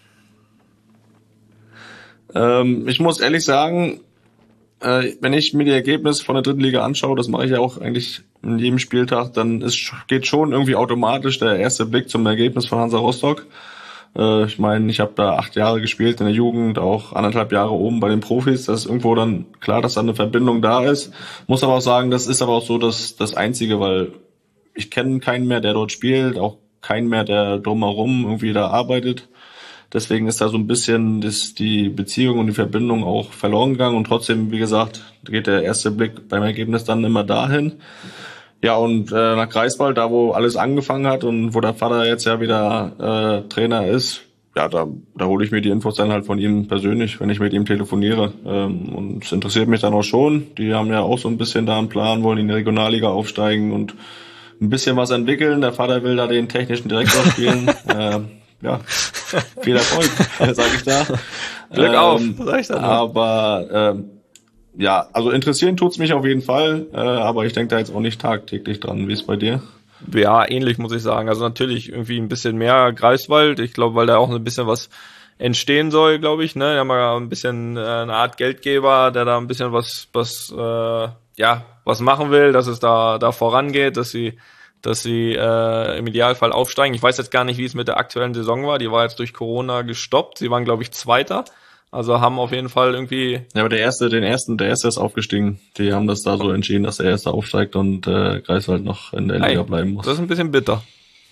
Ähm, ich muss ehrlich sagen, wenn ich mir die Ergebnisse von der dritten Liga anschaue, das mache ich ja auch eigentlich in jedem Spieltag, dann ist, geht schon irgendwie automatisch der erste Blick zum Ergebnis von Hansa Rostock. Ich meine, ich habe da acht Jahre gespielt in der Jugend, auch anderthalb Jahre oben bei den Profis. Das ist irgendwo dann klar, dass da eine Verbindung da ist. Muss aber auch sagen, das ist aber auch so das, das Einzige, weil ich kenne keinen mehr, der dort spielt, auch keinen mehr, der drumherum irgendwie da arbeitet. Deswegen ist da so ein bisschen das, die Beziehung und die Verbindung auch verloren gegangen und trotzdem, wie gesagt, geht der erste Blick beim Ergebnis dann immer dahin. Ja, und äh, nach Greifswald, da wo alles angefangen hat und wo der Vater jetzt ja wieder äh, Trainer ist, ja, da, da hole ich mir die Infos dann halt von ihm persönlich, wenn ich mit ihm telefoniere. Ähm, und es interessiert mich dann auch schon. Die haben ja auch so ein bisschen da einen Plan, wollen in die Regionalliga aufsteigen und ein bisschen was entwickeln. Der Vater will da den technischen Direktor spielen. äh, Ja, viel Erfolg, sage ich da. Glück ähm, auf, sag ich da. Aber ähm, ja, also interessieren tut's mich auf jeden Fall, äh, aber ich denke da jetzt auch nicht tagtäglich dran. Wie ist bei dir? Ja, ähnlich muss ich sagen. Also natürlich irgendwie ein bisschen mehr Greifswald. Ich glaube, weil da auch ein bisschen was entstehen soll, glaube ich. Ne, wir haben ja ein bisschen äh, eine Art Geldgeber, der da ein bisschen was, was äh, ja, was machen will, dass es da da vorangeht, dass sie dass sie äh, im Idealfall aufsteigen. Ich weiß jetzt gar nicht, wie es mit der aktuellen Saison war. Die war jetzt durch Corona gestoppt. Sie waren, glaube ich, Zweiter. Also haben auf jeden Fall irgendwie... Ja, aber der erste, den ersten, der erste ist aufgestiegen. Die haben das da so entschieden, dass der erste aufsteigt und äh, Greifswald noch in der Liga bleiben muss. Das ist ein bisschen bitter.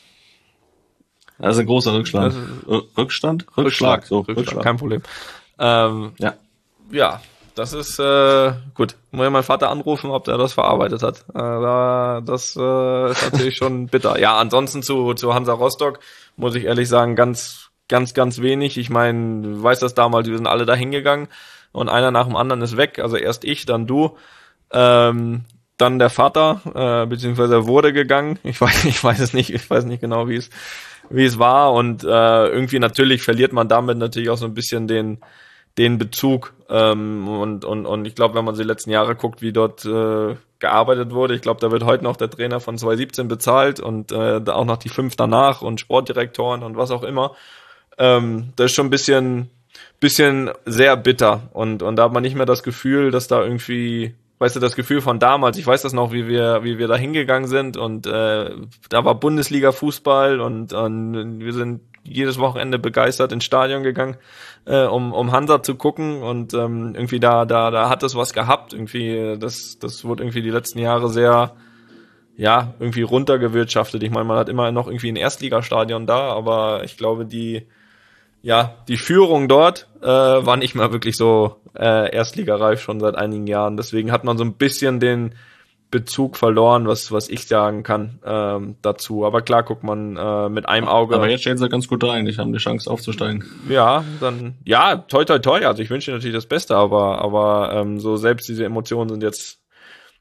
Das ist ein großer Rückschlag. Rückstand? Rückschlag. Rückschlag. So, Rückschlag. Rückschlag. Kein Problem. Ähm, ja. Ja. Das ist, äh, gut. Muss ich meinen Vater anrufen, ob der das verarbeitet hat. Äh, das äh, ist natürlich schon bitter. Ja, ansonsten zu, zu Hansa Rostock muss ich ehrlich sagen, ganz, ganz, ganz wenig. Ich meine, du weißt das damals, wir sind alle da hingegangen und einer nach dem anderen ist weg. Also erst ich, dann du, ähm, dann der Vater, äh, beziehungsweise er wurde gegangen. Ich weiß, ich weiß es nicht, ich weiß nicht genau, wie es, wie es war. Und äh, irgendwie natürlich verliert man damit natürlich auch so ein bisschen den den Bezug ähm, und und und ich glaube, wenn man sich die letzten Jahre guckt, wie dort äh, gearbeitet wurde, ich glaube, da wird heute noch der Trainer von zwanzig siebzehn bezahlt und äh, auch noch die fünf danach und Sportdirektoren und was auch immer. Ähm, das ist schon ein bisschen bisschen sehr bitter und und da hat man nicht mehr das Gefühl, dass da irgendwie, weißt du, das Gefühl von damals, ich weiß das noch, wie wir wie wir da hingegangen sind und äh, da war Bundesliga-Fußball und, und wir sind jedes Wochenende begeistert ins Stadion gegangen, äh, um um Hansa zu gucken und ähm, irgendwie da da da hat es was gehabt, irgendwie das das wurde irgendwie die letzten Jahre sehr ja irgendwie runtergewirtschaftet. Ich meine, man hat immer noch irgendwie ein Erstligastadion da, aber ich glaube die ja die Führung dort äh, war nicht mal wirklich so äh, erstligareif schon seit einigen Jahren. Deswegen hat man so ein bisschen den Bezug verloren, was was ich sagen kann ähm, dazu. Aber klar guckt man äh, mit einem Auge. Aber jetzt stehen sie ganz gut da eigentlich, haben die Chance aufzusteigen. Ja, dann ja, toi toi toi. Also ich wünsche dir natürlich das Beste, aber aber ähm, so selbst diese Emotionen sind jetzt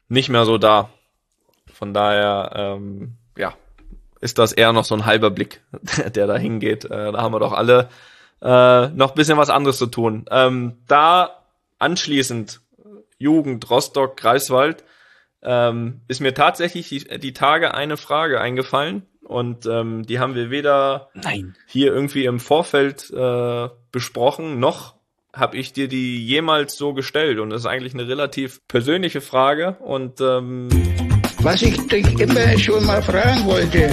nicht mehr so da. Von daher, ähm, ja, ist das eher noch so ein halber Blick, der da hingeht. Äh, da haben wir doch alle äh, noch ein bisschen was anderes zu tun. Ähm, da anschließend Jugend, Rostock, Greifswald, ähm, ist mir tatsächlich die, die Tage eine Frage eingefallen und ähm, die haben wir weder Nein. hier irgendwie im Vorfeld äh, besprochen, noch habe ich dir die jemals so gestellt und das ist eigentlich eine relativ persönliche Frage und ähm, Was ich dich immer schon mal fragen wollte.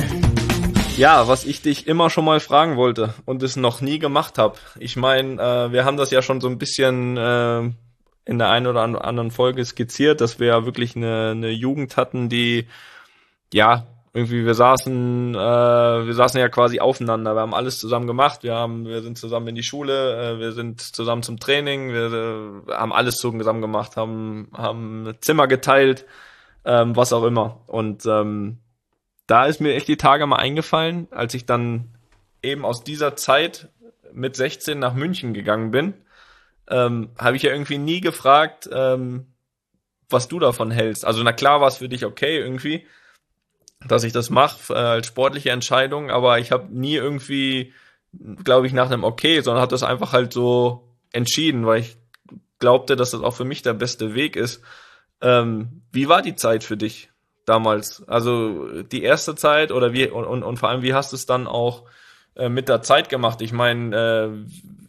ja, was ich dich immer schon mal fragen wollte und es noch nie gemacht habe. Ich meine, äh, wir haben das ja schon so ein bisschen äh, in der einen oder anderen Folge skizziert, dass wir ja wirklich eine, eine Jugend hatten, die, ja, irgendwie, wir saßen, äh, wir saßen ja quasi aufeinander, wir haben alles zusammen gemacht, wir haben, wir sind zusammen in die Schule, äh, wir sind zusammen zum Training, wir äh, haben alles zusammen gemacht, haben, haben ein Zimmer geteilt, ähm, was auch immer. Und ähm, da ist mir echt die Tage mal eingefallen, als ich dann eben aus dieser Zeit mit sechzehn nach München gegangen bin, ähm, habe ich ja irgendwie nie gefragt, ähm, was du davon hältst. Also na klar war es für dich okay irgendwie, dass ich das mache äh, als sportliche Entscheidung, aber ich habe nie irgendwie, glaube ich, nach einem Okay, sondern habe das einfach halt so entschieden, weil ich glaubte, dass das auch für mich der beste Weg ist. Ähm, wie war die Zeit für dich damals? Also die erste Zeit oder wie und, und, und vor allem, wie hast du es dann auch äh, mit der Zeit gemacht? Ich meine, äh,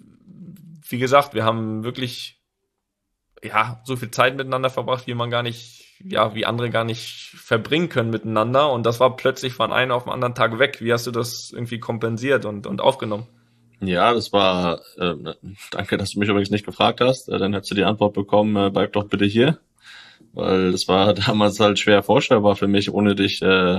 wie gesagt, wir haben wirklich ja so viel Zeit miteinander verbracht, wie man gar nicht ja, wie andere gar nicht verbringen können miteinander und das war plötzlich von einem auf den anderen Tag weg. Wie hast du das irgendwie kompensiert und, und aufgenommen? Ja, das war, äh, danke, dass du mich übrigens nicht gefragt hast, äh, dann hättest du die Antwort bekommen, äh, bleib doch bitte hier, weil das war damals halt schwer vorstellbar für mich, ohne dich äh,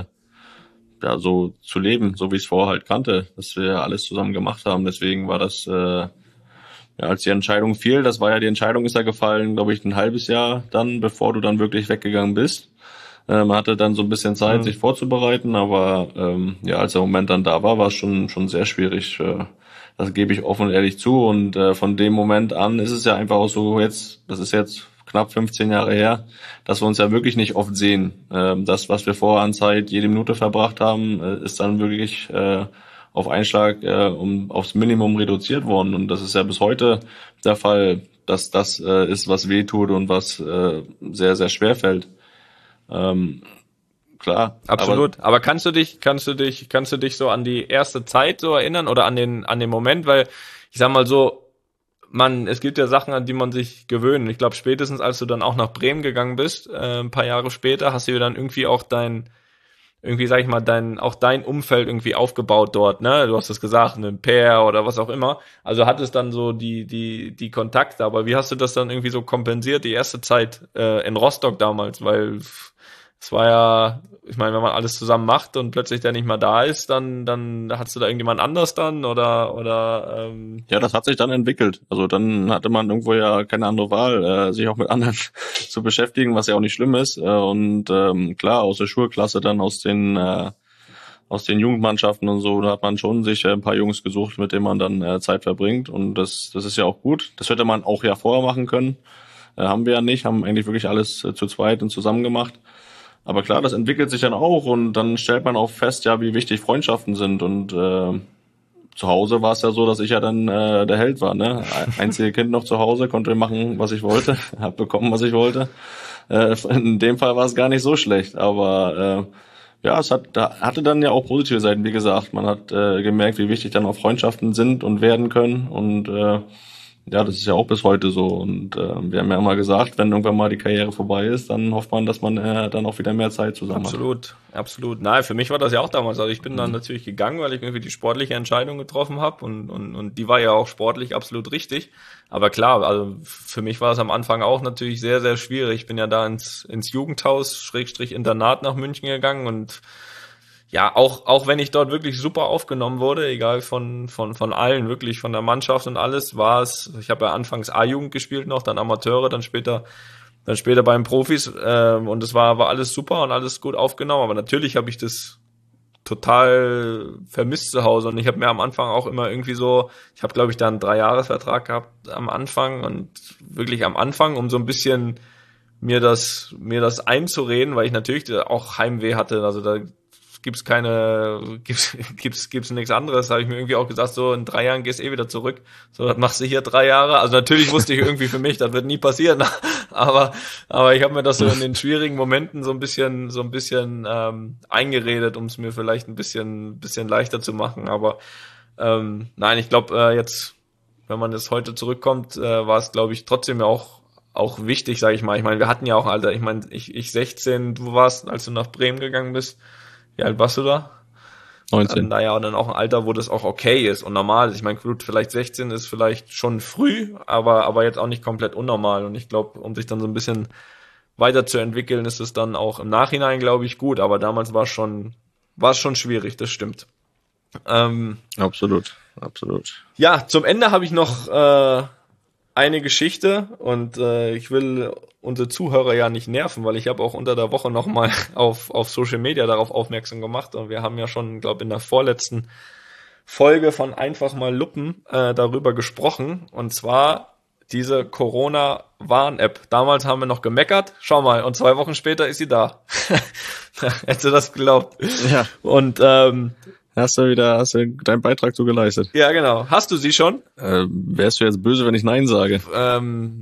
ja so zu leben, so wie ich es vorher halt kannte, dass wir alles zusammen gemacht haben, deswegen war das äh, ja, als die Entscheidung fiel, das war ja, die Entscheidung ist ja gefallen, glaube ich, ein halbes Jahr dann, bevor du dann wirklich weggegangen bist. Äh, man hatte dann so ein bisschen Zeit, mhm. sich vorzubereiten, aber ähm, ja, als der Moment dann da war, war es schon schon sehr schwierig. Äh, das gebe ich offen und ehrlich zu. Und äh, von dem Moment an ist es ja einfach auch so jetzt, das ist jetzt knapp fünfzehn Jahre her, dass wir uns ja wirklich nicht oft sehen. Ähm, das, was wir vorher an Zeit jede Minute verbracht haben, äh, ist dann wirklich äh, auf Einschlag äh, um aufs Minimum reduziert worden. Und das ist ja bis heute der Fall, dass das äh, ist, was weh tut und was äh, sehr, sehr schwer fällt. Ähm, klar. Absolut. Aber, aber kannst du dich, kannst du dich, kannst du dich so an die erste Zeit so erinnern oder an den, an den Moment? Weil ich sag mal so, man, es gibt ja Sachen, an die man sich gewöhnt. Ich glaube, spätestens als du dann auch nach Bremen gegangen bist, äh, ein paar Jahre später, hast du dann irgendwie auch dein irgendwie, sag ich mal, dein, auch dein Umfeld irgendwie aufgebaut dort, ne? Du hast es gesagt, ein Pair oder was auch immer. Also hattest dann so die, die, die Kontakte, aber wie hast du das dann irgendwie so kompensiert, die erste Zeit äh, in Rostock damals? Weil es war ja, ich meine, wenn man alles zusammen macht und plötzlich der nicht mehr da ist, dann, dann hast du da irgendjemand anders dann oder, oder, ähm Ja, das hat sich dann entwickelt. Also dann hatte man irgendwo ja keine andere Wahl, äh, sich auch mit anderen zu beschäftigen, was ja auch nicht schlimm ist. Äh, und ähm, klar, aus der Schulklasse, dann aus den, äh, aus den Jugendmannschaften und so, da hat man schon sich äh, ein paar Jungs gesucht, mit denen man dann äh, Zeit verbringt. Und das, das ist ja auch gut. Das hätte man auch ja vorher machen können. Äh, haben wir ja nicht, haben eigentlich wirklich alles äh, zu zweit und zusammen gemacht. Aber klar, das entwickelt sich dann auch und dann stellt man auch fest, ja, wie wichtig Freundschaften sind. Und äh, zu Hause war es ja so, dass ich ja dann äh, der Held war, ne? Einzige Kind noch zu Hause, konnte machen, was ich wollte, hab bekommen, was ich wollte. Äh, in dem Fall war es gar nicht so schlecht, aber äh, ja, es hat hatte dann ja auch positive Seiten, wie gesagt. Man hat äh, gemerkt, wie wichtig dann auch Freundschaften sind und werden können und äh, ja, das ist ja auch bis heute so. Und äh, wir haben ja immer gesagt, wenn irgendwann mal die Karriere vorbei ist, dann hofft man, dass man äh, dann auch wieder mehr Zeit zusammen absolut, hat. Absolut, absolut. Nein, für mich war das ja auch damals. Also ich bin mhm. dann natürlich gegangen, weil ich irgendwie die sportliche Entscheidung getroffen habe und, und, und die war ja auch sportlich absolut richtig. Aber klar, also für mich war es am Anfang auch natürlich sehr, sehr schwierig. Ich bin ja da ins, ins Jugendhaus, Schrägstrich Internat nach München gegangen und ja, auch auch wenn ich dort wirklich super aufgenommen wurde, egal von von von allen, wirklich von der Mannschaft und alles, war es, ich habe ja anfangs A-Jugend gespielt noch, dann Amateure, dann später dann später bei den Profis ähm, und es war war alles super und alles gut aufgenommen, aber natürlich habe ich das total vermisst zu Hause und ich habe mir am Anfang auch immer irgendwie so, ich habe glaube ich da einen Dreijahresvertrag gehabt am Anfang und wirklich am Anfang, um so ein bisschen mir das, mir das einzureden, weil ich natürlich auch Heimweh hatte. Also da gibt's keine, gibt's, gibt's, gibt's nichts anderes. Habe ich mir irgendwie auch gesagt, so in drei Jahren gehst eh wieder zurück. So, das machst du hier drei Jahre. Also natürlich wusste ich irgendwie für mich, das wird nie passieren. Aber, aber ich habe mir das so in den schwierigen Momenten so ein bisschen, so ein bisschen ähm, eingeredet, um es mir vielleicht ein bisschen, bisschen leichter zu machen. Aber ähm, nein, ich glaube äh, jetzt, wenn man jetzt heute zurückkommt, äh, war es, glaube ich, trotzdem ja auch auch wichtig, sage ich mal. Ich meine, wir hatten ja auch ein Alter. Ich meine, ich, ich sechzehn, du warst, als du nach Bremen gegangen bist. Wie alt warst du da? neunzehn. Naja, und dann auch ein Alter, wo das auch okay ist und normal ist. Ich meine, gut, vielleicht sechzehn ist vielleicht schon früh, aber aber jetzt auch nicht komplett unnormal. Und ich glaube, um sich dann so ein bisschen weiterzuentwickeln, ist es dann auch im Nachhinein, glaube ich, gut. Aber damals war es schon, war es schon schwierig, das stimmt. Ähm, absolut, absolut. Ja, zum Ende habe ich noch äh, eine Geschichte und äh, ich will unsere Zuhörer ja nicht nerven, weil ich habe auch unter der Woche nochmal auf auf Social Media darauf aufmerksam gemacht und wir haben ja schon, glaube in der vorletzten Folge von Einfach mal Luppen äh, darüber gesprochen und zwar diese Corona-Warn-App. Damals haben wir noch gemeckert, schau mal, und zwei Wochen später ist sie da. Hättest du das geglaubt? Ja. Und ähm, Hast du wieder, hast du deinen Beitrag so geleistet? Ja, genau. Hast du sie schon? Äh, wärst du jetzt böse, wenn ich Nein sage? Ähm,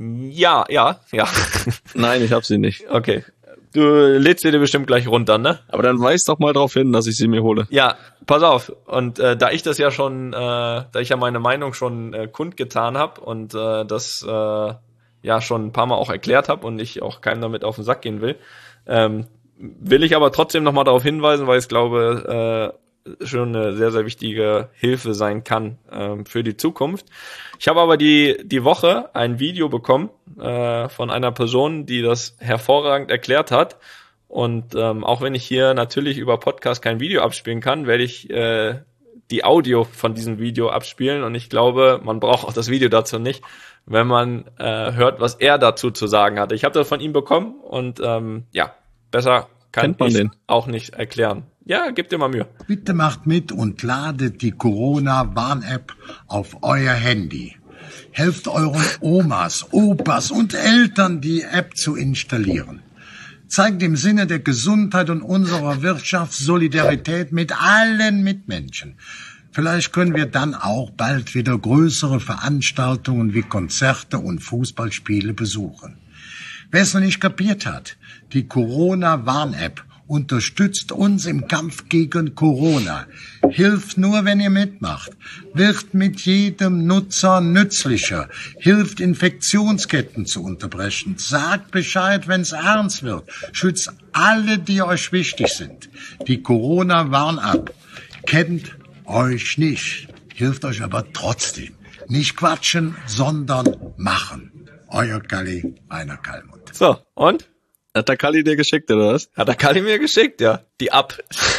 ja, ja, ja. Nein, ich hab sie nicht. Okay. Du lädst sie dir bestimmt gleich runter, ne? Aber dann weis doch mal darauf hin, dass ich sie mir hole. Ja, pass auf. Und äh, da ich das ja schon, äh, da ich ja meine Meinung schon äh, kundgetan habe und äh, das äh, ja schon ein paar Mal auch erklärt habe und ich auch keinem damit auf den Sack gehen will, ähm, will ich aber trotzdem nochmal darauf hinweisen, weil ich glaube, äh, schon eine sehr, sehr wichtige Hilfe sein kann ähm, für die Zukunft. Ich habe aber die die Woche ein Video bekommen äh, von einer Person, die das hervorragend erklärt hat. Und ähm, auch wenn ich hier natürlich über Podcast kein Video abspielen kann, werde ich äh, die Audio von diesem Video abspielen. Und ich glaube, man braucht auch das Video dazu nicht, wenn man äh, hört, was er dazu zu sagen hatte. Ich habe das von ihm bekommen und ähm, ja, besser kann ich den auch nicht erklären. Ja, gib dir mal Mühe. Bitte macht mit und ladet die Corona-Warn-App auf euer Handy. Helft euren Omas, Opas und Eltern, die App zu installieren. Zeigt im Sinne der Gesundheit und unserer Wirtschaft Solidarität mit allen Mitmenschen. Vielleicht können wir dann auch bald wieder größere Veranstaltungen wie Konzerte und Fußballspiele besuchen. Wer es noch nicht kapiert hat, die Corona-Warn-App unterstützt uns im Kampf gegen Corona. Hilft nur, wenn ihr mitmacht. Wird mit jedem Nutzer nützlicher. Hilft, Infektionsketten zu unterbrechen. Sagt Bescheid, wenn's ernst wird. Schützt alle, die euch wichtig sind. Die Corona-Warn-App kennt euch nicht. Hilft euch aber trotzdem. Nicht quatschen, sondern machen. Euer Kalli, Rainer Kallmund. So, und? Hat der Kalli dir geschickt, oder was? Hat der Kalli mir geschickt, ja. Die ab.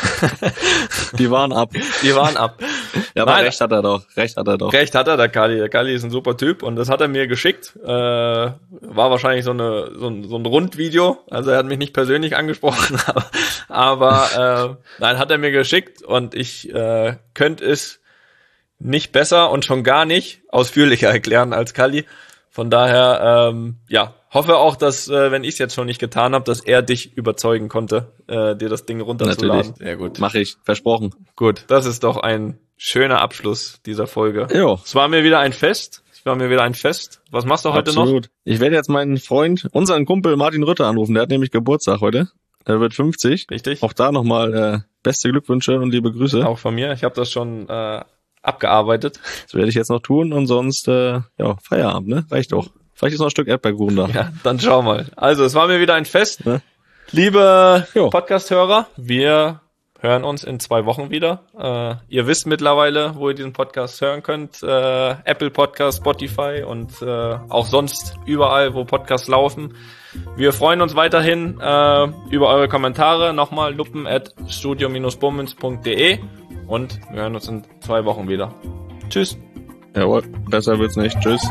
Die waren ab. Die waren ab. Ja, aber Nein, recht hat er doch. Recht hat er doch. Recht hat er, der Kalli. Der Kalli ist ein super Typ und das hat er mir geschickt. Äh, war wahrscheinlich so eine so ein, so ein Rundvideo. Also er hat mich nicht persönlich angesprochen, aber, aber äh, nein, hat er mir geschickt und ich äh, könnte es nicht besser und schon gar nicht ausführlicher erklären als Kalli. Von daher, ähm, ja, hoffe auch, dass, äh, wenn ich es jetzt schon nicht getan habe, dass er dich überzeugen konnte, äh, dir das Ding runterzuladen. Natürlich. Sehr gut. Mach ich, versprochen. Gut, das ist doch ein schöner Abschluss dieser Folge. Jo. Es war mir wieder ein Fest. Es war mir wieder ein Fest. Was machst du heute Absolut. noch? Absolut. Ich werde jetzt meinen Freund, unseren Kumpel Martin Rütter anrufen. Der hat nämlich Geburtstag heute. Er wird fünfzig. Richtig. Auch da nochmal äh, beste Glückwünsche und liebe Grüße. Auch von mir. Ich habe das schon äh, abgearbeitet. Das werde ich jetzt noch tun und sonst, äh, ja, Feierabend, ne? Reicht doch. Vielleicht ist noch ein Stück Erdbeerkuchen da. Ja, dann schau mal. Also, es war mir wieder ein Fest. Ne? Liebe Podcast-Hörer, wir hören uns in zwei Wochen wieder. Äh, ihr wisst mittlerweile, wo ihr diesen Podcast hören könnt. Äh, Apple Podcast, Spotify und äh, auch sonst überall, wo Podcasts laufen. Wir freuen uns weiterhin äh, über eure Kommentare. Nochmal luppen at studio Bindestrich bummens punkt de und wir hören uns in zwei Wochen wieder. Tschüss. Jawohl, besser wird's nicht. Tschüss.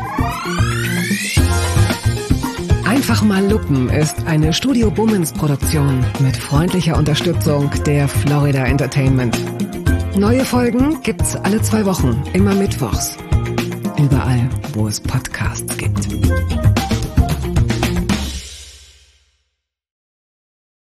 Einfach mal Luppen ist eine Studio Bummens Produktion mit freundlicher Unterstützung der Florida Entertainment. Neue Folgen gibt's alle zwei Wochen, immer mittwochs. Überall, wo es Podcasts gibt.